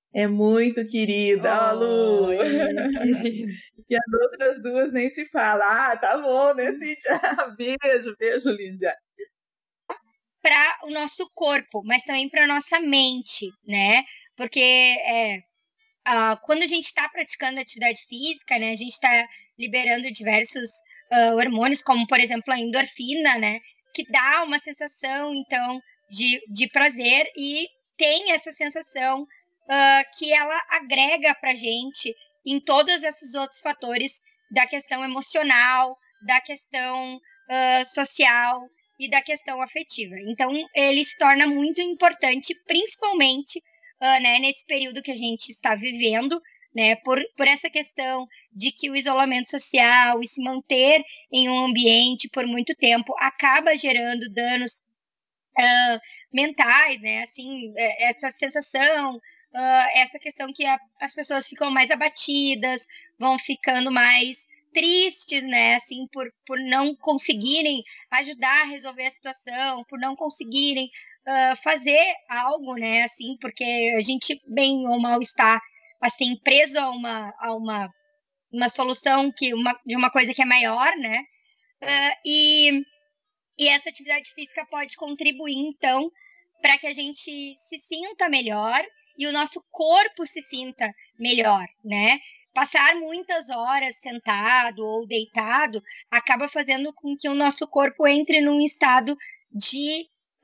É muito querida, Lu. Querida. E as outras duas nem se fala. Tá bom, né, Cíntia? Beijo, Lídia. Para o nosso corpo, mas também para a nossa mente, né? Porque quando a gente está praticando atividade física, né, a gente está liberando diversos hormônios, como, por exemplo, a endorfina, né? Que dá uma sensação, então, de prazer e tem essa sensação que ela agrega para a gente em todos esses outros fatores da questão emocional, da questão social e da questão afetiva. Então, ele se torna muito importante, principalmente né, nesse período que a gente está vivendo, né, por essa questão de que o isolamento social e se manter em um ambiente por muito tempo acaba gerando danos mentais, né, assim, essa sensação, essa questão que as pessoas ficam mais abatidas, vão ficando mais tristes, né, assim, por não conseguirem ajudar a resolver a situação, por não conseguirem fazer algo, né, assim, porque a gente, bem ou mal, está, assim, preso a uma solução de uma coisa que é maior, né, e essa atividade física pode contribuir, então, para que a gente se sinta melhor e o nosso corpo se sinta melhor, né? Passar muitas horas sentado ou deitado acaba fazendo com que o nosso corpo entre num estado de,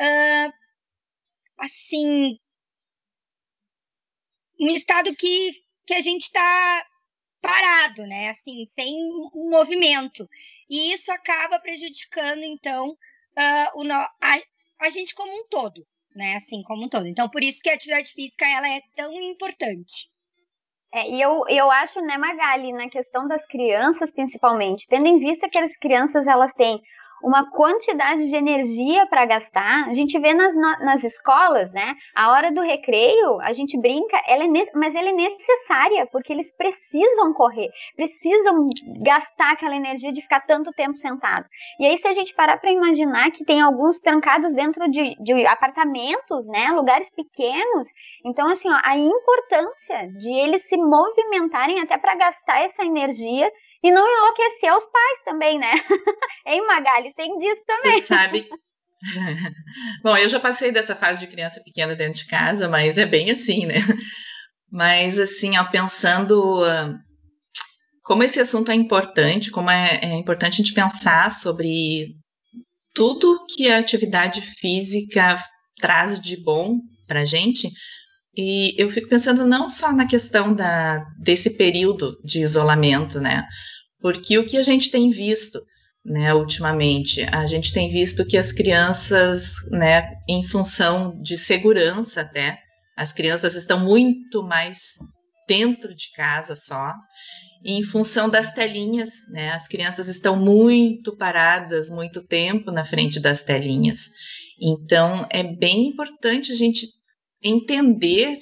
assim, um estado que a gente está parado, né? Assim, sem movimento. E isso acaba prejudicando, então, a gente como um todo, né? Assim, como um todo. Então, por isso que a atividade física, ela é tão importante. E eu acho, né, Magali, na questão das crianças, principalmente, tendo em vista que as crianças, elas têm uma quantidade de energia para gastar, a gente vê nas escolas, né, a hora do recreio, a gente brinca, mas ela é necessária, porque eles precisam correr, precisam gastar aquela energia de ficar tanto tempo sentado. E aí, se a gente parar para imaginar que tem alguns trancados dentro de apartamentos, né, lugares pequenos, então, assim, ó, a importância de eles se movimentarem até para gastar essa energia e não enlouquecer os pais também, né? Hein, Magali? Tem disso também. Tu sabe... Bom, eu já passei dessa fase de criança pequena dentro de casa, mas é bem assim, né? Mas, assim, ó, pensando como esse assunto é importante, como é importante a gente pensar sobre tudo que a atividade física traz de bom pra gente. E eu fico pensando não só na questão desse período de isolamento, né? Porque o que a gente tem visto, né, ultimamente, a gente tem visto que as crianças, né, em função de segurança até, as crianças estão muito mais dentro de casa só, e em função das telinhas, né, as crianças estão muito paradas, muito tempo na frente das telinhas. Então, é bem importante a gente entender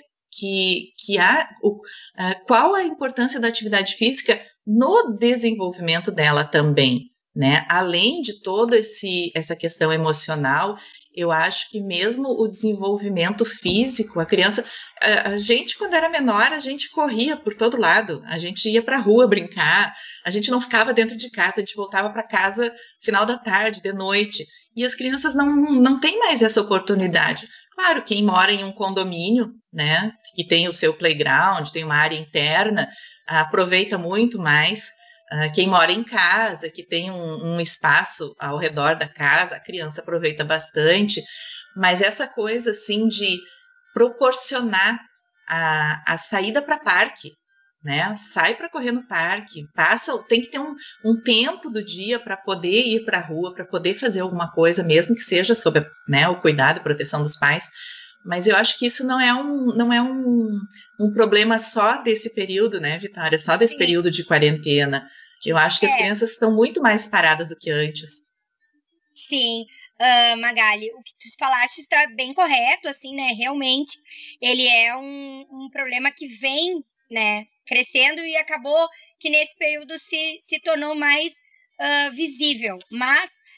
qual a importância da atividade física no desenvolvimento dela também, né? Além de toda essa questão emocional, eu acho que mesmo o desenvolvimento físico, a gente quando era menor, a gente corria por todo lado, a gente ia para a rua brincar, a gente não ficava dentro de casa, a gente voltava para casa final da tarde, de noite, e as crianças não têm mais essa oportunidade. Claro, quem mora em um condomínio, né, que tem o seu playground, tem uma área interna, aproveita muito mais. Quem mora em casa, que tem um espaço ao redor da casa, a criança aproveita bastante. Mas essa coisa, assim, de proporcionar a saída para parque, né? Sai para correr no parque, tem que ter um tempo do dia para poder ir para a rua, para poder fazer alguma coisa, mesmo que seja sob, né, o cuidado e proteção dos pais. Mas eu acho que isso não é um problema só desse período, né, Vitória? Só desse período de quarentena. Eu acho que as crianças estão muito mais paradas do que antes. Sim, Magali, o que tu falaste está bem correto, assim, né? Realmente, ele é um problema que vem, né, crescendo e acabou que nesse período se tornou mais visível. Mas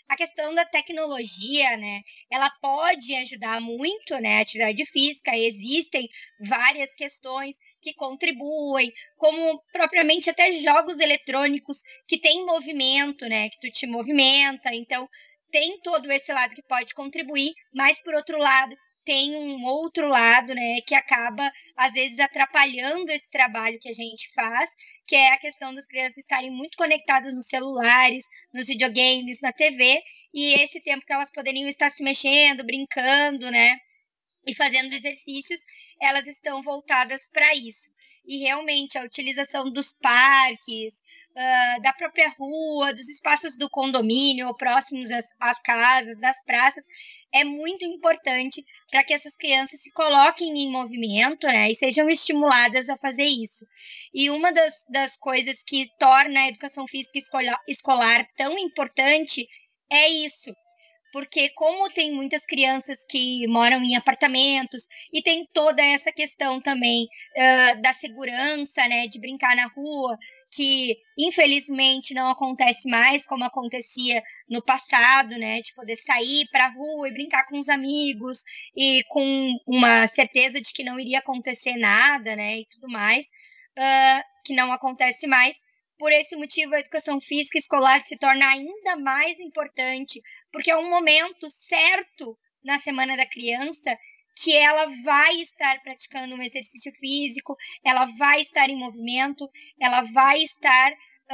A questão da tecnologia, né, ela pode ajudar muito, né, a atividade física. Existem várias questões que contribuem, como propriamente até jogos eletrônicos que tem movimento, né, que tu te movimenta, então tem todo esse lado que pode contribuir, mas por outro lado, tem um outro lado, né, que acaba, às vezes, atrapalhando esse trabalho que a gente faz, que é a questão das crianças estarem muito conectadas nos celulares, nos videogames, na TV, e esse tempo que elas poderiam estar se mexendo, brincando, né, e fazendo exercícios, elas estão voltadas para isso. E realmente a utilização dos parques, da própria rua, dos espaços do condomínio ou próximos às casas, das praças, é muito importante para que essas crianças se coloquem em movimento, né, e sejam estimuladas a fazer isso. E uma das coisas que torna a educação física escolar tão importante é isso. Porque como tem muitas crianças que moram em apartamentos e tem toda essa questão também da segurança, né, de brincar na rua, que infelizmente não acontece mais como acontecia no passado, né, de poder sair para a rua e brincar com os amigos e com uma certeza de que não iria acontecer nada, né, e tudo mais, que não acontece mais. Por esse motivo, a educação física escolar se torna ainda mais importante, porque é um momento certo na Semana da Criança que ela vai estar praticando um exercício físico, ela vai estar em movimento, ela vai estar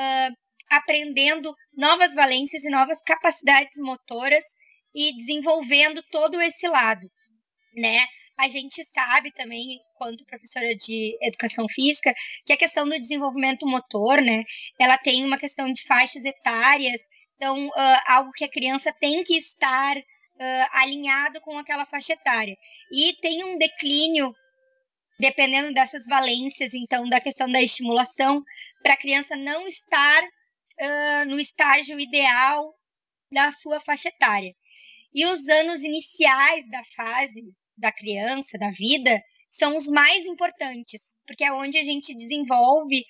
aprendendo novas valências e novas capacidades motoras e desenvolvendo todo esse lado, né? A gente sabe também, enquanto professora de educação física, que a questão do desenvolvimento motor, né, ela tem uma questão de faixas etárias, então, algo que a criança tem que estar alinhado com aquela faixa etária. E tem um declínio, dependendo dessas valências, então, da questão da estimulação, para a criança não estar no estágio ideal da sua faixa etária. E os anos iniciais da fase da criança, da vida, são os mais importantes, porque é onde a gente desenvolve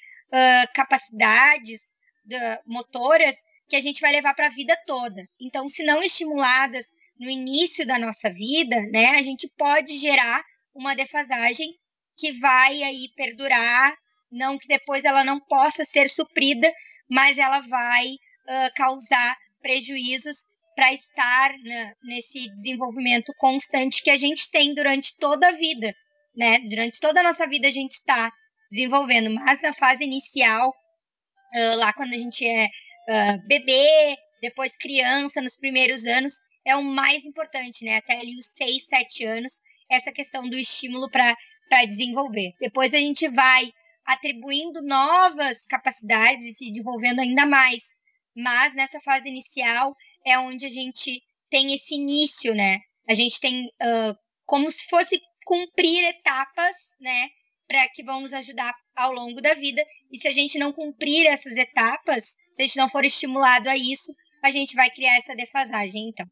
capacidades motoras que a gente vai levar para a vida toda. Então, se não estimuladas no início da nossa vida, né, a gente pode gerar uma defasagem que vai aí perdurar, não que depois ela não possa ser suprida, mas ela vai causar prejuízos para estar nesse desenvolvimento constante que a gente tem durante toda a vida, né? Durante toda a nossa vida a gente está desenvolvendo, mas na fase inicial, lá quando a gente é bebê, depois criança, nos primeiros anos, é o mais importante, né? Até ali os 6, 7 anos, essa questão do estímulo para desenvolver. Depois a gente vai atribuindo novas capacidades e se desenvolvendo ainda mais, mas nessa fase inicial é onde a gente tem esse início, né? A gente tem como se fosse cumprir etapas, né? Para que vão nos ajudar ao longo da vida. E se a gente não cumprir essas etapas, se a gente não for estimulado a isso, a gente vai criar essa defasagem, então.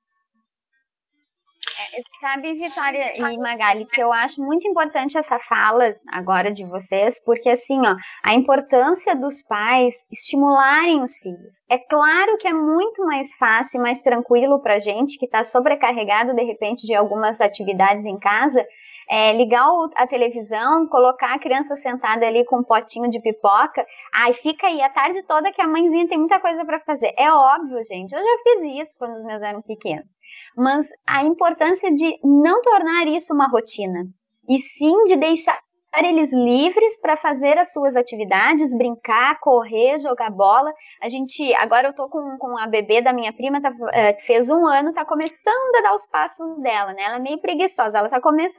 Sabe, Vitória e Magali, que eu acho muito importante essa fala agora de vocês, porque assim, ó, a importância dos pais estimularem os filhos. É claro que é muito mais fácil e mais tranquilo pra gente que tá sobrecarregado, de repente, de algumas atividades em casa, ligar a televisão, colocar a criança sentada ali com um potinho de pipoca, fica aí a tarde toda que a mãezinha tem muita coisa para fazer. É óbvio, gente, eu já fiz isso quando os meus eram pequenos. Mas a importância de não tornar isso uma rotina, e sim de deixar eles livres para fazer as suas atividades, brincar, correr, jogar bola. Agora eu tô com a bebê da minha prima, fez 1 ano, tá começando a dar os passos dela, né? Ela é meio preguiçosa, ela tá começando